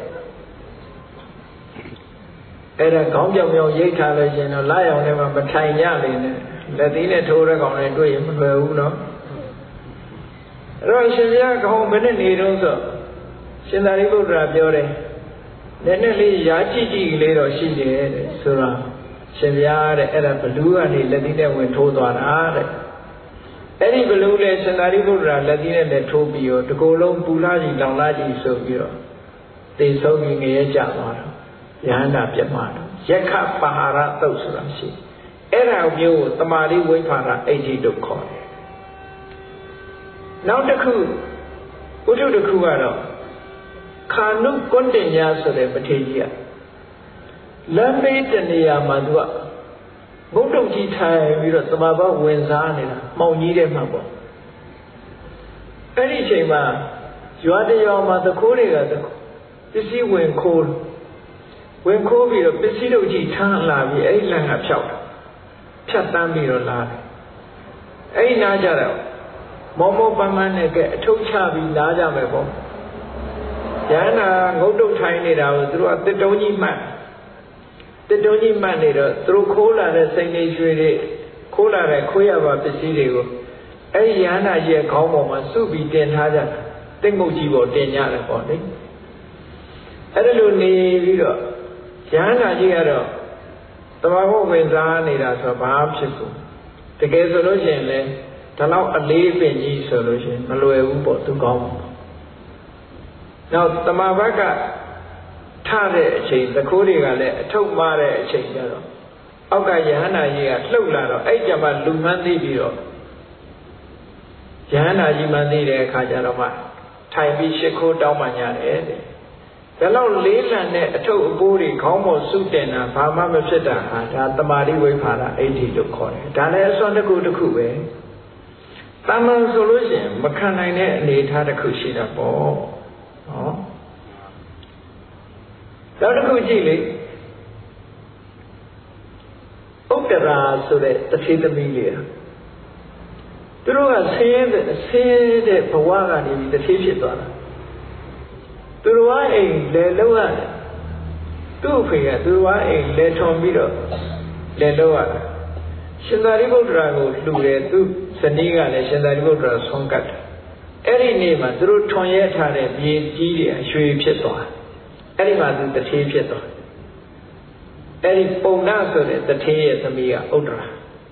အဲ့ဒါခေါင်းပြောင်ပြောင်ရိတ်ထားလို့ရှင်တော့လာရောင်ထဲမှာမထိုင်ကြလေနဲ့လက်သီးနဲ့ထိုးတဲ့ကောင်တွေတွေ့ရင်မလွယ်ဘူးနော်အဲ့တော့ရှင်ဘုရားကောင်းဘယ်နဲ့နေတော့ဆိုရှင်သာရိပုတ္တရာပြောတယ်နည်းနည်းလေးရာကြည့်ကြည့်လေးတော့ရှိတယ်တဲ့ဆိုတော့ရှင်ဘုရားတဲ့အဲ့ဒါဘလူးကနေလက်သီးနဲ့ဝင်ထိုးသွားတာတဲ့အဲ့ဒီဘလူးလေရှင်သာရိပုတ္တရာလက်သီးနဲ့လည်းထိုးပြီးတော့တကိုယ်လုံးပူလာကြီးလောင်လာကြီးဆိုပြီးတော့သိဆုံးပြီးငရဲကြသွားတော့ယဟန္တာပြတ်မှာတော့ယက္ခပဟာရသုတ်ဆိုတာရှိအဲ့ဒါမျိုးကိုတမာတိဝိဖာရအဋ္ဌိတို့ခေါ်တယ်နောက်တစ်ခုဥဒ္ဓတစ်ခုကတော့ခာနုကွန်တင်ညာဆိုတဲ့ပထေကြီးကလမ်းမေးတနေရာမှာသူကငုတ်တုတ်ကြီးထိုင်ပြီးတော့တမာဘဝင်စားနေတာမှောင်ကြီးတဲ့မှာပေါ့အဲ့ဒီအချိန်မှာရွာတရွာမှာတခိုးတွေကပစ္စည်းဝင်ခိုးဝင်ခိုးပြီးတော့ပစ္စည်းတို့ကြီးထမ်းလာပြီးအဲ့ဒီလမ်းကဖြောက်ဖြတ်တန်းပြီးတော့လာတယ်အဲ့ဒီနားကြတော့မောမောပန်းပန်းနဲ့ကဲအထုတ်ချပြီးလာကြမယ်ပေါ့ရဟန္တာငုတ်တုတ်ထိုင်နေတာကိုသူတို့ကတစ်တုံးကြီးမှတ်တစ်တုံးကြီးမှတ်နေတော့သူတို့ခိုးလာတဲ့စိန်နေရွှေတွေခိုးလာတဲ့ခွေးရပါပစ္စည်းတွေကိုအဲ့ဒီရဟန္တာရဲ့ခေါင်းပေါ်မှာစုပြီးတင်ထားကြတိတ်ငုတ်ကြီးပေါ်တင်ကြတယ်ပေါ့လေအဲ့ဒါလိုနေပြီးတော့ရဟန္တာကြီးကတော့တဘာဝဝင်စားနေတာဆိုဘာဖြစ်ဆိုတကယ်ဆိုလို့ရှိရင်လေဒါတော့အလေးပင်ကြီးဆိုလို့ရှိရင်မလွယ်ဘူးပေါ့သူကောင်းပါနောက်တမဘက်ကထတဲ့အချိန်သခိုးတွေကလည်းအထုပ်မားတဲ့အချိန်ကျတော့အောက်ကယဟန္တာကြီးကလှုပ်လာတော့အဲ့ကြမှာလူမှန်းသိပြီးတော့ယဟန္တာကြီးမှန်းသိတဲ့အခါကျတော့မှထိုင်ပြီးရှ िख ိုးတောင်းပန်ကြတယ်တဲ့ဒါတော့လေးလံတဲ့အထုပ်အပိုးတွေခေါင်းပေါ်စုတင်တာဘာမှမဖြစ်တာဟာဒါတမာတိဝိဖာရအိဋ္ဌိလို့ခေါ်တယ်ဒါလည်းအစွမ်းတစ်ခုတစ်ခုပဲတမန်ဆိုလို့ရှိရင်မခံနိုင်တဲ့အနေအထားတစ်ခုရှိတာပေါ့နော်နောက်တစ်ခုကြည့်လေဥတ္တရာဆိုတဲ့တထေသမီးလေးသူတို့ကဆင်းရဲဆင်းရဲတဲ့ဘဝကနေပြီးတထေဖြစ်သွားတာသူတို့ကအိမ်လေလောက်ရတယ်သူ့အဖေကသူတို့ကအိမ်လေထွန်ပြီးတော့လေလောက်ရတယ်ရှင်သာရိပုတ္တရာကိုလှူတယ်သူဇနီးကလည်းရှင်သာရိပုတ္တရာဆုံးကတ်တယ်အဲ့ဒီနေ့မှာသူတို့ထွန်ရဲထားတဲ့မြေကြီးတွေအရွှေဖြစ်သွားအဲ့ဒီမှာသူတထေးဖြစ်သွားအဲ့ဒီပုံနာဆိုတဲ့တထေးရဲ့သမီးကဥတ္တရာ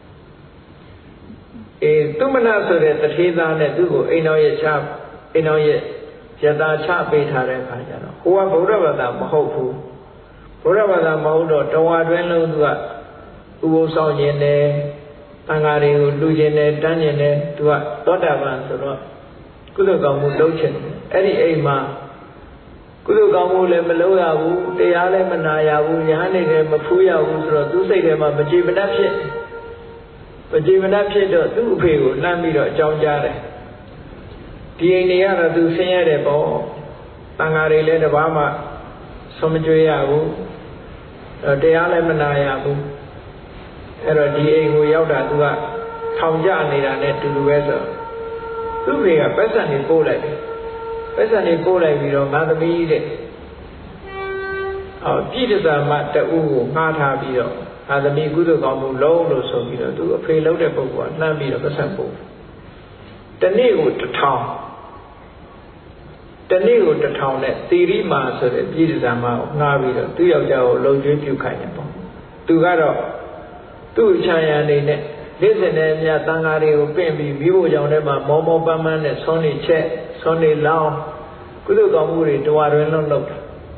အေးသူမနာဆိုတဲ့တထေးသားနဲ့သူ့ကိုအိမ်တော်ရဲ့ချအိမ်တော်ရဲ့ယတာချပေးထားတဲ့အခါကျတော့ဟိုကဗုဒ္ဓဘာသာမဟုတ်ဘူးဗုဒ္ဓဘာသာမဟုတ်တော့တဝါတွင်လုံးသူကဥပုသ်ဆောင်ခြင်းနဲ့တန်ဃာတွေကိုလူခြင်းနဲ့တန်းခြင်းနဲ့သူကသောတာပန်ဆိုတော့ကုသိုလ်ကောင်းမှုလုပ်ခြင်းအဲ့ဒီအိမ်မှာကုသိုလ်ကောင်းမှုလည်းမလုပ်ရဘူးတရားလည်းမနာရဘူးယဟန်နေလည်းမဖူးရဘူးဆိုတော့သူ့စိတ်ထဲမှာမကြေမနပ်ဖြစ်မကြေမနပ်ဖြစ်တော့သူ့အဖေကိုလှမ်းပြီးတော့အကြောင်းကြားတယ်ဒီအိမ်တွေကတော့သူဆင်းရဲတယ်ပေါ့တန်ဃာတွေလည်းတပါးမှဆုံးမကြွေးရဘူးတရားလည်းမနာရဘူးအဲ့တော့ဒီအိမ်ကိုရောက်တာသူကထောင်ကျနေတာနဲ့တူတူပဲဆိုသူ့ဖေကပက်ဆန်နေပို့လိုက်တယ်ပက်ဆန်နေပို့လိုက်ပြီးတော့ငါသမီးတဲ့အော်ပြည်တသာမတူကိုငှားထားပြီးတော့ငါသမီးကုသိုလ်ကောင်းမှုလုံးလို့ဆိုပြီးတော့သူအဖေလုံးတဲ့ပုဂ္ဂိုလ်ကလှမ်းပြီးတော့ပက်ဆန်ပို့တနေ့ကိုတစ်ထောင်တနေ့ကိုတစ်ထောင်နဲ့သီရိမာဆိုတဲ့ပြည်တသာမကိုငှားပြီးတော့သူ့ယောက်ျားကိုလုံကျွေးပြုခိုင်းတယ်ပေါ့သူကတော့သူ့ချမ်းရံနေနဲ့လက်စင်နဲ့မြတ်တန်ဃာတွေကိုပင့်ပြီးမိဖို့ကြောင့်လည်းမောမောပန်းပန်းနဲ့ဆွမ်းနေချက်ဆွမ်းနေလောင်းကုသိုလ်ကောင်းမှုတွေတဝါတွင်လုံးလုပ်တာ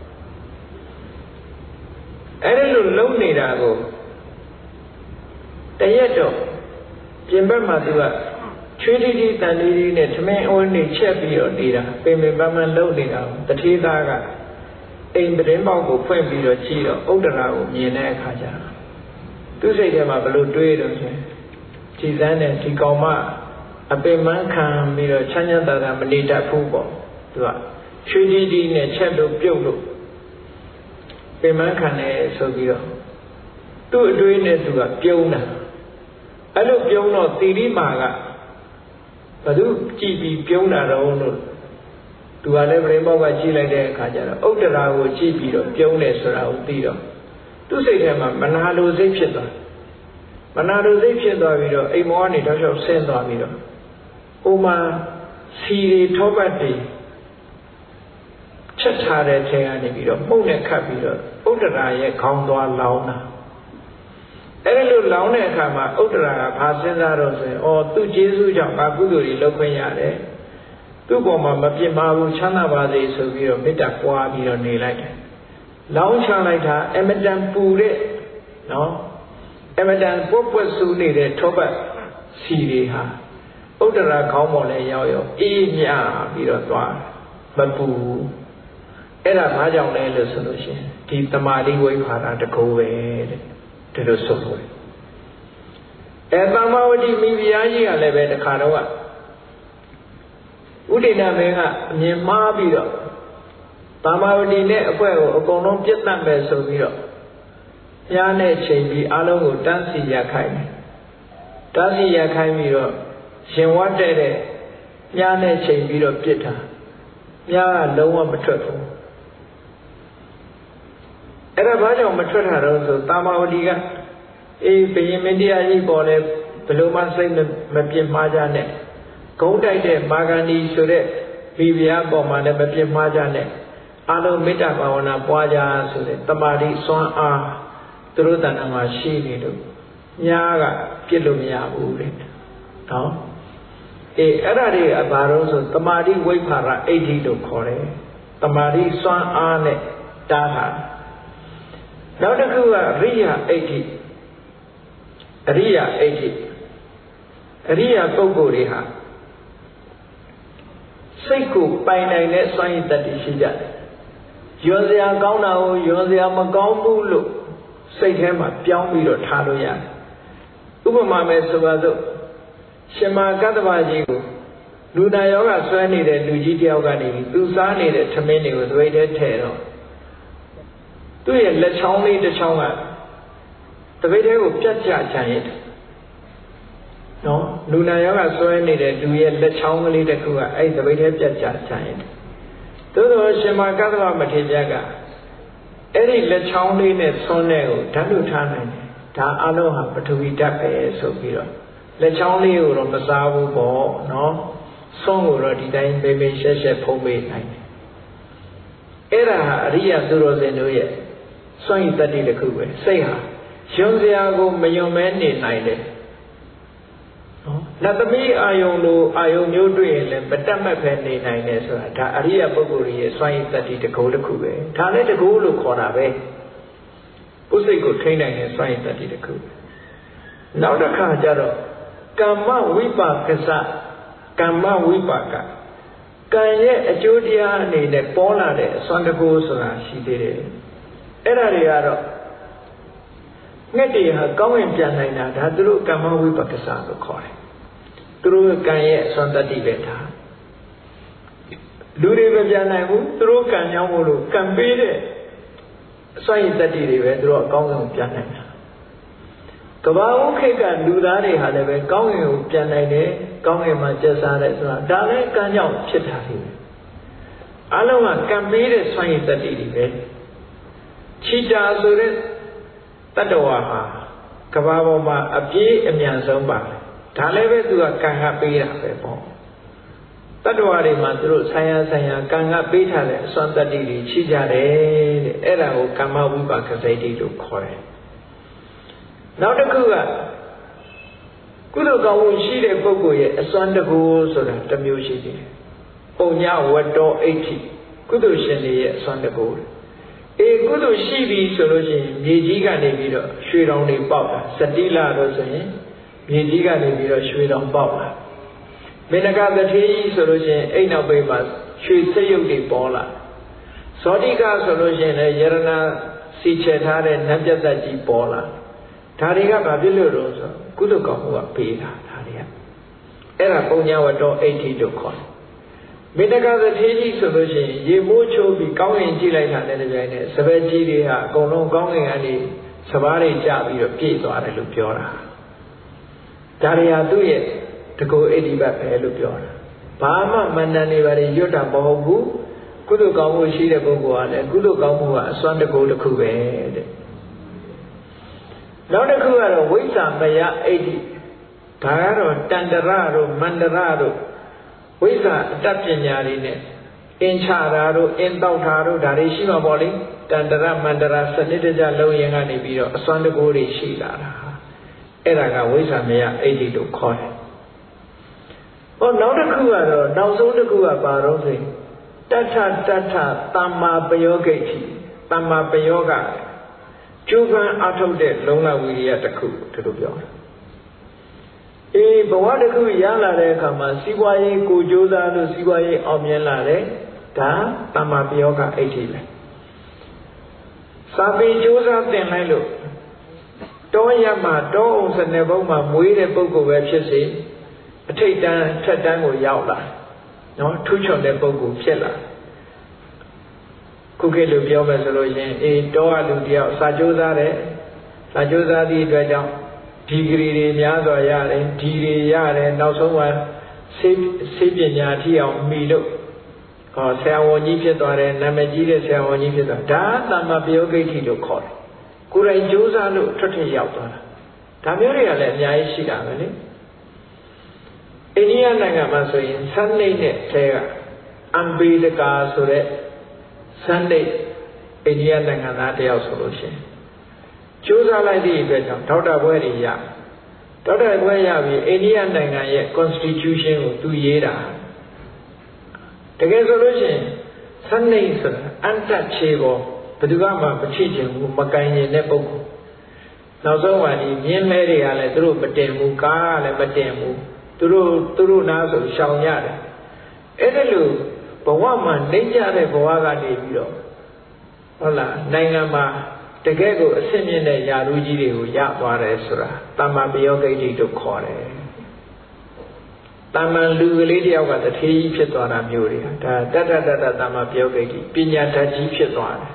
အဲ့ဒီလိုလုံးနေတာကိုတရက်တော့ပြင်ဘက်မှာသူကချွေးတီးတီးတန်တီးတီးနဲ့သမင်းအိုးနေချက်ပြီးတော့နေတာပင်ပင်ပန်းပန်းလုံးနေတာတထေးသားကအိမ်သတင်းပေါက်ကိုဖွင့်ပြီးတော့ကြည့်တော့ဥဒ္ဒရာကိုမြင်တဲ့အခါကျတော့သူ့စိတ်ထဲမှာဘလို့တွေးတော့ဆိုကြည်စမ်းတဲ့ဒီကောင်မအပင်မခံပြီးတော့ချမ်းချမ်းသာသာမနေတတ်ဘူးပေါ့သူကချွေးတီးတီးနဲ့ချက်လို့ပြုတ်လို့ပင်မခံတယ်ဆိုပြီးတော့သူ့အတွေးနဲ့သူကပြုံးတာအဲ့လိုပြုံးတော့သီရိမာကဘသူကြည်ပြီးပြုံးတာတော့လို့သူကလည်းပြိမောကကြည့်လိုက်တဲ့အခါကျတော့ဥဒ္ဒရာကိုကြည့်ပြီးတော့ပြုံးတယ်ဆိုတာကိုသိတော့သူ့စိတ်ထဲမှာမနာလိုစိတ်ဖြစ်သွားမနာလိုစိတ်ဖြစ်သွားပြီးတော့အိမ်မောကနေတောက်လျှောက်ဆင်းသွားပြီးတော့ဟိုမှာစီရီထောပတ်တွေချက်ထားတဲ့ထဲကနေပြီးတော့မှုန့်နဲ့ခတ်ပြီးတော့ဥဒ္ဒရာရဲ့ခေါင်းသွားလောင်းတာအဲ့ဒီလိုလောင်းတဲ့အခါမှာဥဒ္ဒရာကဘာစဉ်းစားတော့ဆိုရင်အော်သူ့ကျေးဇူးကြောင့်ဘာကုသိုလ်တွေလုပ်ခွင့်ရတယ်သူ့ပေါ်မှာမပြစ်မှားဘူးချမ်းသာပါစေဆိုပြီးတော့မေတ္တာပွားပြီးတော့နေလိုက်တယ်လောင်းချလိုက်တာအမတန်ပူတဲ့နော်အမတန်ပွက်ပွက်ဆူနေတဲ့ထောပတ်စီတွေဟာဥဒ္ဒရာခေါင်းပေါ်လည်းရောက်ရောက်အေးမြပြီးတော့သွားမပူအဲ့ဒါဘာကြောင့်လဲလို့ဆိုလို့ရှိရင်ဒီတမာတိဝိဖာရတကူပဲတဲ့ဒီလိုဆိုလို့အဲတမ္မာဝတိမိဖုရားကြီးကလည်းပဲတခါတော့ဥဒိဏမင်းကအမြင်မှားပြီးတော့တမ္မာဝတိနဲ့အဖွဲကိုအကုန်လုံးပြတ်တတ်မယ်ဆိုပြီးတော့ဘုရားနဲ့ချိန်ပြီးအလုံးကိုတန်းစီရခိုင်းတယ်တန်းစီရခိုင်းပြီးတော့ရှင်ဝတ်တဲ့တဲ့မြားနဲ့ချိန်ပြီးတော့ပြစ်တာမြားကလုံးဝမထွက်ဘူးအဲ့ဒါဘာကြောင့်မထွက်တာတော့ဆိုတမ္မာဝတိကအေးဘယင်မင်းတရားကြီးပေါ်လဲဘယ်လိုမှစိတ်မပြစ်မှားကြနဲ့ဂုံးတိုက်တဲ့မာဂန္ဒီဆိုတဲ့မိဖုရားပေါ်မှာလည်းမပြစ်မှားကြနဲ့အလုံးမေတ္တာဘာဝနာပွားကြဆိုတဲ့တမာတိစွမ်းအားသူတို့တဏ္ဍာမှာရှိနေလို့ညာကပြစ်လို့မရဘူးတဲ့နော်အေးအဲ့ဒါတွေအဘာလို့ဆိုတမာတိဝိဖာရအိဋ္ဌိလို့ခေါ်တယ်တမာတိစွမ်းအားနဲ့တားတာနောက်တစ်ခုကအရိယာအိဋ္ဌိအရိယာအိဋ္ဌိအရိယာပုဂ္ဂိုလ်တွေဟာစိတ်ကိုပိုင်နိုင်တဲ့စွမ်းရည်တတ်ရှိကြတယ်ယွန်စရာကောင်းတာကိုယွန်စရာမကောင်းဘူးလို့စိတ်ထဲမှာပြောင်းပြီးတော့ထားလို့ရတယ်ဥပမာမဲ့ဆိုပါစို့ရှင်မာကတ္တဗကြီးကိုလူနာယောဂဆွဲနေတဲ့လူကြီးတယောက်ကနေပြီးသူစားနေတဲ့ထမင်းတွေကိုသွေးထဲထည့်တော့သူ့ရဲ့လက်ချောင်းလေးတစ်ချောင်းကတပိတ်ထဲကိုပြတ်ကျချင်ရတယ်နော်လူနာယောဂဆွဲနေတဲ့လူရဲ့လက်ချောင်းကလေးတစ်ခုကအဲ့တပိတ်ထဲပြတ်ကျချင်ရတယ်သို့တော်ရှင်မာကတ္တဗမထေရကအဲ့ဒီလက်ချောင်းလေးနဲ့ဆွန်းတဲ့ကိုဓာတ်လို့ထားနိုင်တယ်ဒါအလုံးဟာပထဝီဓာတ်ပဲဆိုပြီးတော့လက်ချောင်းလေးကိုတော့မစားဘူးပေါ့နော်ဆွန်းကိုတော့ဒီတိုင်းပေပေရှက်ရှက်ဖုံးပေးနိုင်တယ်အဲ့ဒါဟာအရိယသူတော်စင်တို့ရဲ့စွန့်ရည်တတ္တိတစ်ခုပဲစိတ်ဟာယွန်စရာကိုမယွန်မဲနေနိုင်တယ်နော်လက်သမီးအာယုံလိုအာယုံမျိုးတွေ့ရင်လည်းမတတ်မှတ်ပဲနေနိုင်တယ်ဆိုတာဒါအရိယပုဂ္ဂိုလ်ရဲ့စွန့်ရည်တတ္တိတစ်ခုတစ်ခုပဲဒါလည်းတကူလို့ခေါ်တာပဲပုစိတ်ကိုထိန်းနိုင်တဲ့စွန့်ရည်တတ္တိတစ်ခုနောက်တစ်ခါကျတော့ကမ္မဝိပါကစကမ္မဝိပါကကံရဲ့အကျိုးတရားအနေနဲ့ပေါ်လာတဲ့အစွမ်းတကူဆိုတာရှိသေးတယ်အဲ့ဒါတွေကတော့ငှက်တွေဟာကောင်းရင်ပြန်နိုင်တာဒါသူတို့ကမ္မဝိပါကစလို့ခေါ်တယ်သူတို့ကံရဲ့အစွမ်းတတ္တိပဲဒါလူတွေမပြန်နိုင်ဘူးသူတို့ကံကြောင့်မို့လို့ကံပေးတဲ့အစွမ်းရည်တတ္တိတွေပဲသူတို့အကောင်းဆုံးပြန်နိုင်တာကဘာဝခိတ်ကလူသားတွေဟာလည်းပဲကောင်းငင်ကိုပြန်နိုင်တယ်ကောင်းငင်မှာကျက်စားတယ်ဆိုတာဒါလည်းကံကြောင့်ဖြစ်တာလေအလုံးကကံပေးတဲ့စွမ်းရည်တတ္တိတွေပဲချီတာဆိုတဲ့တတ္တဝါဟာကဘာပေါ်မှာအပြေးအမြန်ဆုံးပါဒါလည်းပဲသူကကံကပေးတာပဲပေါ့တတ္တဝါတွေမှာသူတို့ဆိုင်ရာဆိုင်ရာကံကပေးထားတဲ့အစွမ်းတတ္တိတွေရှိကြတယ်တဲ့အဲ့ဒါကိုကမ္မဝိပါကစိတ်တိလို့ခေါ်တယ်နောက်တစ်ခုကကုသိုလ်ကောင်းမှုရှိတဲ့ပုဂ္ဂိုလ်ရဲ့အစွမ်းတကူဆိုတာတစ်မျိုးရှိသေးတယ်။ပုံညဝတ္တောအိဋ္ဌိကုသိုလ်ရှင်တွေရဲ့အစွမ်းတကူအေးကုသိုလ်ရှိပြီဆိုလို့ရှိရင်မြေကြီးကနေပြီးတော့ရွှေတောင်တွေပေါက်တာစတိလလို့ဆိုရင်မြေကြီးကနေပြီးတော့ရွှေတောင်ပေါက်တာမေနကသထေကြီးဆိုလို့ရှိရင်အိမ်နောက်ပိတ်မှာရွှေစက်ရုပ်တွေပေါ်လာဇောတိကဆိုလို့ရှိရင်လည်းယရဏစီချေထားတဲ့နတ်ပြတ်သက်ကြီးပေါ်လာဒါတွေကဘာဖြစ်လို့လဲဆိုကုသိုလ်ကောင်းမှုကပေးတာဒါတွေကအဲ့ဒါပုံညာဝတ္တောအိဋ္ဌိလို့ခေါ်တယ်မေတ္တကသထေကြီးဆိုလို့ရှိရင်ရေမိုးချိုးပြီးကောင်းကင်ကြည့်လိုက်တာနဲ့တပြိုင်နက်စပယ်ကြီးတွေဟာအကုန်လုံးကောင်းကင်ကနေစပားတွေကျပြီးတော့ပြည့်သွားတယ်လို့ပြောတာဒါတွေဟာသူ့ရဲ့တကူအိဋ္ဌိဘတ်ပဲလို့ပြောတာဘာမှမန္တန်တွေပါလေရွတ်တာမဟုတ်ဘူးကုသိုလ်ကောင်းမှုရှိတဲ့ပုဂ္ဂိုလ်ကလည်းကုသိုလ်ကောင်းမှုကအစွမ်းတကူတစ်ခုပဲတဲ့နောက်တစ်ခုကတော့ဝိဇ္ဇာမယအိဋ္ဌိဒါကတော့တန္တရတို့မန္တရတို့ဝိဇ္ဇာအတတ်ပညာတွေနဲ့အင်ချတာတို့အင်တောက်တာတို့ဒါတွေရှိမှာပေါ့လေတန္တရမန္တရစနစ်တကျလုံးရင်ကနေပြီးတော့အစွမ်းတကူတွေရှိလာတာအဲ့ဒါကဝိဇ္ဇာမယအိဋ္ဌိလို့ခေါ်တယ်ဟောနောက်တစ်ခုကတော့နောက်ဆုံးတစ်ခုကဘာတော့ဆိုတထတထသမ္မာပယောဂိဋ္ဌိသမ္မာပယောဂကျိုးပန်းအထုတ်တဲ့လုံလဝိရိယတစ်ခုဒီလိုပြောတယ်အေးဘဝတစ်ခုရလာတဲ့အခါမှာစီးပွားရေးကိုကြိုးစားလို့စီးပွားရေးအောင်မြင်လာတယ်ဒါသမ္မာပယောဂအိဋ္ဌိပဲစာပေကြိုးစားသင်လိုက်လို့တောရမှာတောအောင်စနေဘုံမှာမွေးတဲ့ပုဂ္ဂိုလ်ပဲဖြစ်စေအထိတ်တန်းထက်တန်းကိုရောက်လာနော်ထူးချွန်တဲ့ပုဂ္ဂိုလ်ဖြစ်လာခုခေတ်လိုပြောမယ်ဆိုလို့ရှင်အေးတောကလူတယောက်စာကြိုးစားတယ်စာကြိုးစားသည့်အတွက်ကြောင့်ဒီဂရီတွေများစွာရတယ်ဒီတွေရတယ်နောက်ဆုံးကစေစေပညာထီအောင်မိလို့ဟောဆရာဝန်ကြီးဖြစ်သွားတယ်နာမည်ကြီးတဲ့ဆရာဝန်ကြီးဖြစ်သွားဒါသမ္မာပယောဂိဋ္ဌိလို့ခေါ်တယ်ကိုယ်တိုင်ကြိုးစားလို့ထွက်ထရောက်သွားတာဒါမျိုးတွေကလည်းအများကြီးရှိတာပဲလေအိန္ဒိယနိုင်ငံမှာဆိုရင်ဆန်းနေနဲ့ထဲကအမ်ဘေဒကာဆိုတဲ့ဆန်းနေအိန္ဒိယနိုင်ငံသားတယောက်ဆိုလို့ရှိရင်ကြိုးစားလိုက်သည့်အတွက်ကြောင့်ဒေါက်တာဘွဲတွေရဒေါက်တာဘွဲရပြီးအိန္ဒိယနိုင်ငံရဲ့ constitution ကိုသူရေးတာတကယ်ဆိုလို့ရှိရင်ဆန်းနေဆိုတာအန်တချေပေါ်ဘယ်သူမှမချစ်ချင်ဘူးမကင်ရင်တဲ့ပုဂ္ဂိုလ်နောက်ဆုံးကဒီမြင်းမဲတွေကလည်းသူတို့မတင်ဘူးကားကလည်းမတင်ဘူးသူတို့သူတို့နားဆိုရှောင်ရတယ်အဲ့ဒါလို့ဘဝမှာနှိမ့်ကြတဲ့ဘဝကနေပြီးတော့ဟုတ်လားနိုင်ငံမှာတကယ်ကိုအဆင့်မြင့်တဲ့ယာရုကြီးတွေကိုရသွားတယ်ဆိုတာတမ္မာပယောဂိဋ္ဌိတို့ခေါ်တယ်တမ္မာလူကလေးတယောက်ကတထေးကြီးဖြစ်သွားတာမျိုးတွေဒါတတတတတမ္မာပယောဂိဋ္ဌိပညာတတ်ကြီးဖြစ်သွားတယ်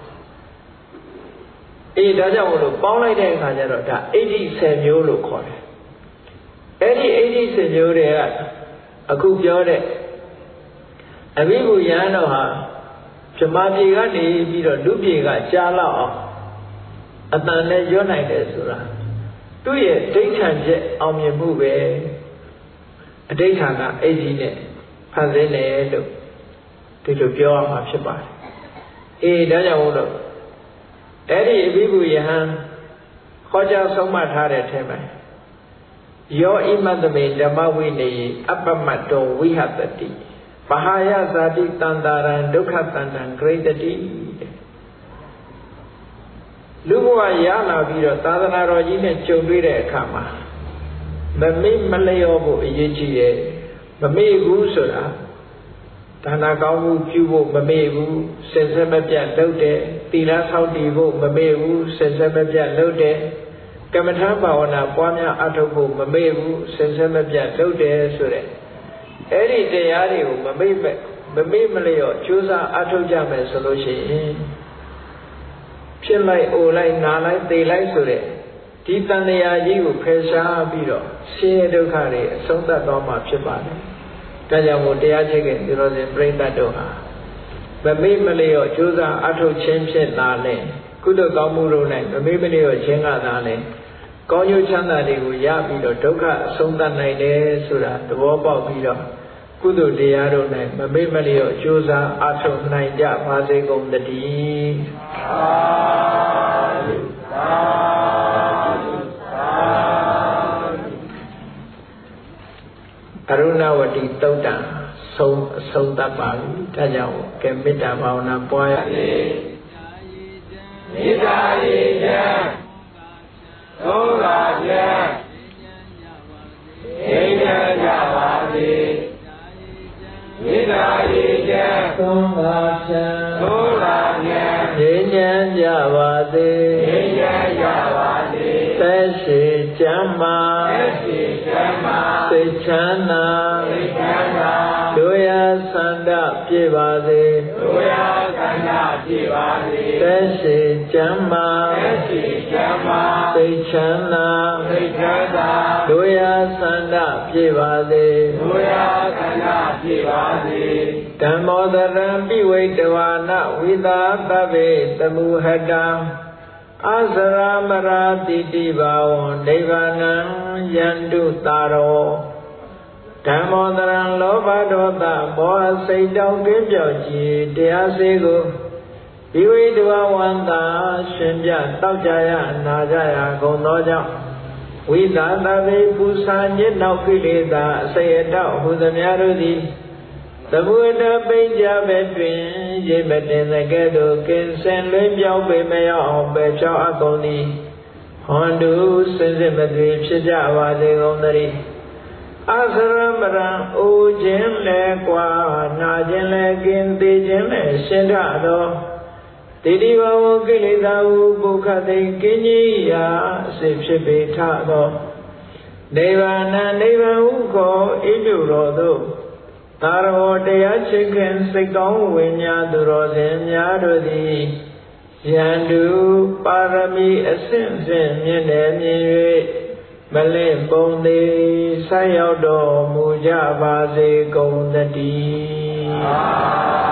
အေးဒါကြောင့်မလို့ပေါင်းလိုက်တဲ့အခါကျတော့ဒါအဋ္ဌိဆယ်မျိုးလို့ခေါ်တယ်အဲ့ဒီအဋ္ဌိဆယ်မျိုးတွေကအခုပြောတဲ့အဘိဓုယံတော့ဟာဗြဟ္မာပြေကနေပြီးတော့လူပြေကကြားလောက်အောင်အတန်နဲ့ရွတ်နိုင်တယ်ဆိုတာသူ့ရဲ့ဒိဋ္ဌံချက်အောင်မြင်မှုပဲအဋ္ဌာဏအဋ္ဌိနဲ့ဖန်ဆင်းတယ်လို့ဒီလိုပြောရမှာဖြစ်ပါတယ်အေးဒါကြောင့်မို့လို့အဲ့ဒီအဘိဓုယဟံဟောကြားဆုံးမထားတဲ့အထက်မှာယောဣမတ္တမေဓမ္မဝိနေယအပမတ္တောဝိဟတတိပဟာယဇာတိတန္တာရံဒုက္ခတန္တံဂရိတတိလူဘဝရလာပြီးတော့သာသနာတော်ကြီးနဲ့ကြုံတွေ့တဲ့အခါမှာမမေ့မလျော့ဖို့အရေးကြီးတယ်မမေ့ဘူးဆိုတာဒါနကောင်းမှုပြုဖို့မမေ့ဘူးစင်စစ်မပြတ်လုပ်တယ်သီလဆောက်တည်ဖို့မမေ့ဘူးစင်စစ်မပြတ်လုပ်တယ်ကမ္မထာဘာဝနာပွားများအထောက်ဖို့မမေ့ဘူးစင်စစ်မပြတ်လုပ်တယ်ဆိုတဲ့အဲ့ဒီတရားတွေကိုမမေ့မမေ့မလျော့ကြိုးစားအထောက်ကြမယ်ဆိုလို့ရှိရင်ဖြစ်လိုက်အိုလိုက်နာလိုက်သေလိုက်ဆိုတဲ့ဒီတန်တရားကြီးကိုဖယ်ရှားပြီးတော့ဆင်းရဲဒုက္ခတွေအဆုံးသတ်သွားမှာဖြစ်ပါတယ်။ဒါကြောင့်မို့တရားချိတဲ့ဒီလိုစဉ်ပြိဋ္ဌတ်တို့ဟာမမေ့မလျော့ကြိုးစားအထောက်ခြင်းဖြစ်လာလဲကုသိုလ်ကောင်းမှုတို့၌မမေ့မလျော့ခြင်းကသာလဲကောင်းကျိုးချမ်းသာတွေကိုရပြီးတော့ဒုက္ခအဆုံးသတ်နိုင်တယ်ဆိုတာသဘောပေါက်ပြီးတော့ကုသိုလ်တရားတို့၌မမေ့မလျော့ကြိုးစားအထောက်နိုင်ကြပါစေကုန်သတည်းသာဓုသာဓုသာဓုအရုဏဝတိသုတ်တံဆုံးအဆုံးသတ်ပါပြီဒါကြောင့်ကဲမေတ္တာဘာဝနာပွားရစေမေတ္တာရေချမ်းသုံးပါးချမ်းငြိမ်းချမ်းကြပါစေမေတ္တာရေချမ်းသုံးပါးချမ်းသုံးပါးချမ်းငြိမ်းချမ်းကြပါစေငြိမ်းချမ်းကြပါစေသက်ရှိချမ်းသာသက်ရှိချမ်းသာစိတ်ချမ်းသာစိတ်ချမ်းသာတို့ရဆန္ဒပြည့်ပါစေတို့ရဆန္ဒပြည့်ပါစေသက်ရှိချမ်းသာသက်ရှိချမ်းသာစိတ်ချမ်းသာစိတ်ချမ်းသာတို့ရဆန္ဒပြည့်ပါစေတို့ရဆန္ဒပြည့်ပါစေဓမ္မောတရံပိဝိတဝါနဝိသာသဗ္ဗေတမုဟတံအစရမရာတိတိဘာဝံနိဗ္ဗာနံယန္တုတာရောဓမ္မောတရံလောဘဒေါသမောဟစိတ်တောင်းကင်းပြောက်ကြည်တရားစေကိုဒီဝိတဝဝန္တာရှင်ပြတောက်ကြရနာကြရကုန်သောကြောင့်ဝိသာသဗ္ဗေပူဇာညစ်နောက်ကိလေသာအစေအတောက်ဟူသမျှတို့သည်သမုဒ္ဒပိဉ္စပဲတွင်ရေမတင်တဲ့ကဲ့သို့ကင်းစင်လွင်ပြောင်းပေမရောက်အောင်ပဲဖြောင်းအပ်ကုန်သည်ဟွန်တုစင်စစ်မသွေဖြစ်ကြပါစေကုန်သတည်းအစရမရံအိုခြင်းလဲကွာနာခြင်းလဲကင်းသေးခြင်းလဲရှင်းထသောတတိတိဘဝကိလေသာဟုပုခတိကင်းကြီးရာအစေဖြစ်ပေထသောနိဗ္ဗာန်နိဗ္ဗာန်ဟုခေါ်ဣတုတော်သို့သာရောတရားချစ်ခင်စိတ်ကောင်းဝိညာသူတော်စင်များတို့သည်ယန္တုပါရမီအစဉ်စဉ်မြင့်တယ်မြင်၍မလင့်ပုံသေးဆက်ရောက်တော်မူကြပါစေကုန်သတည်း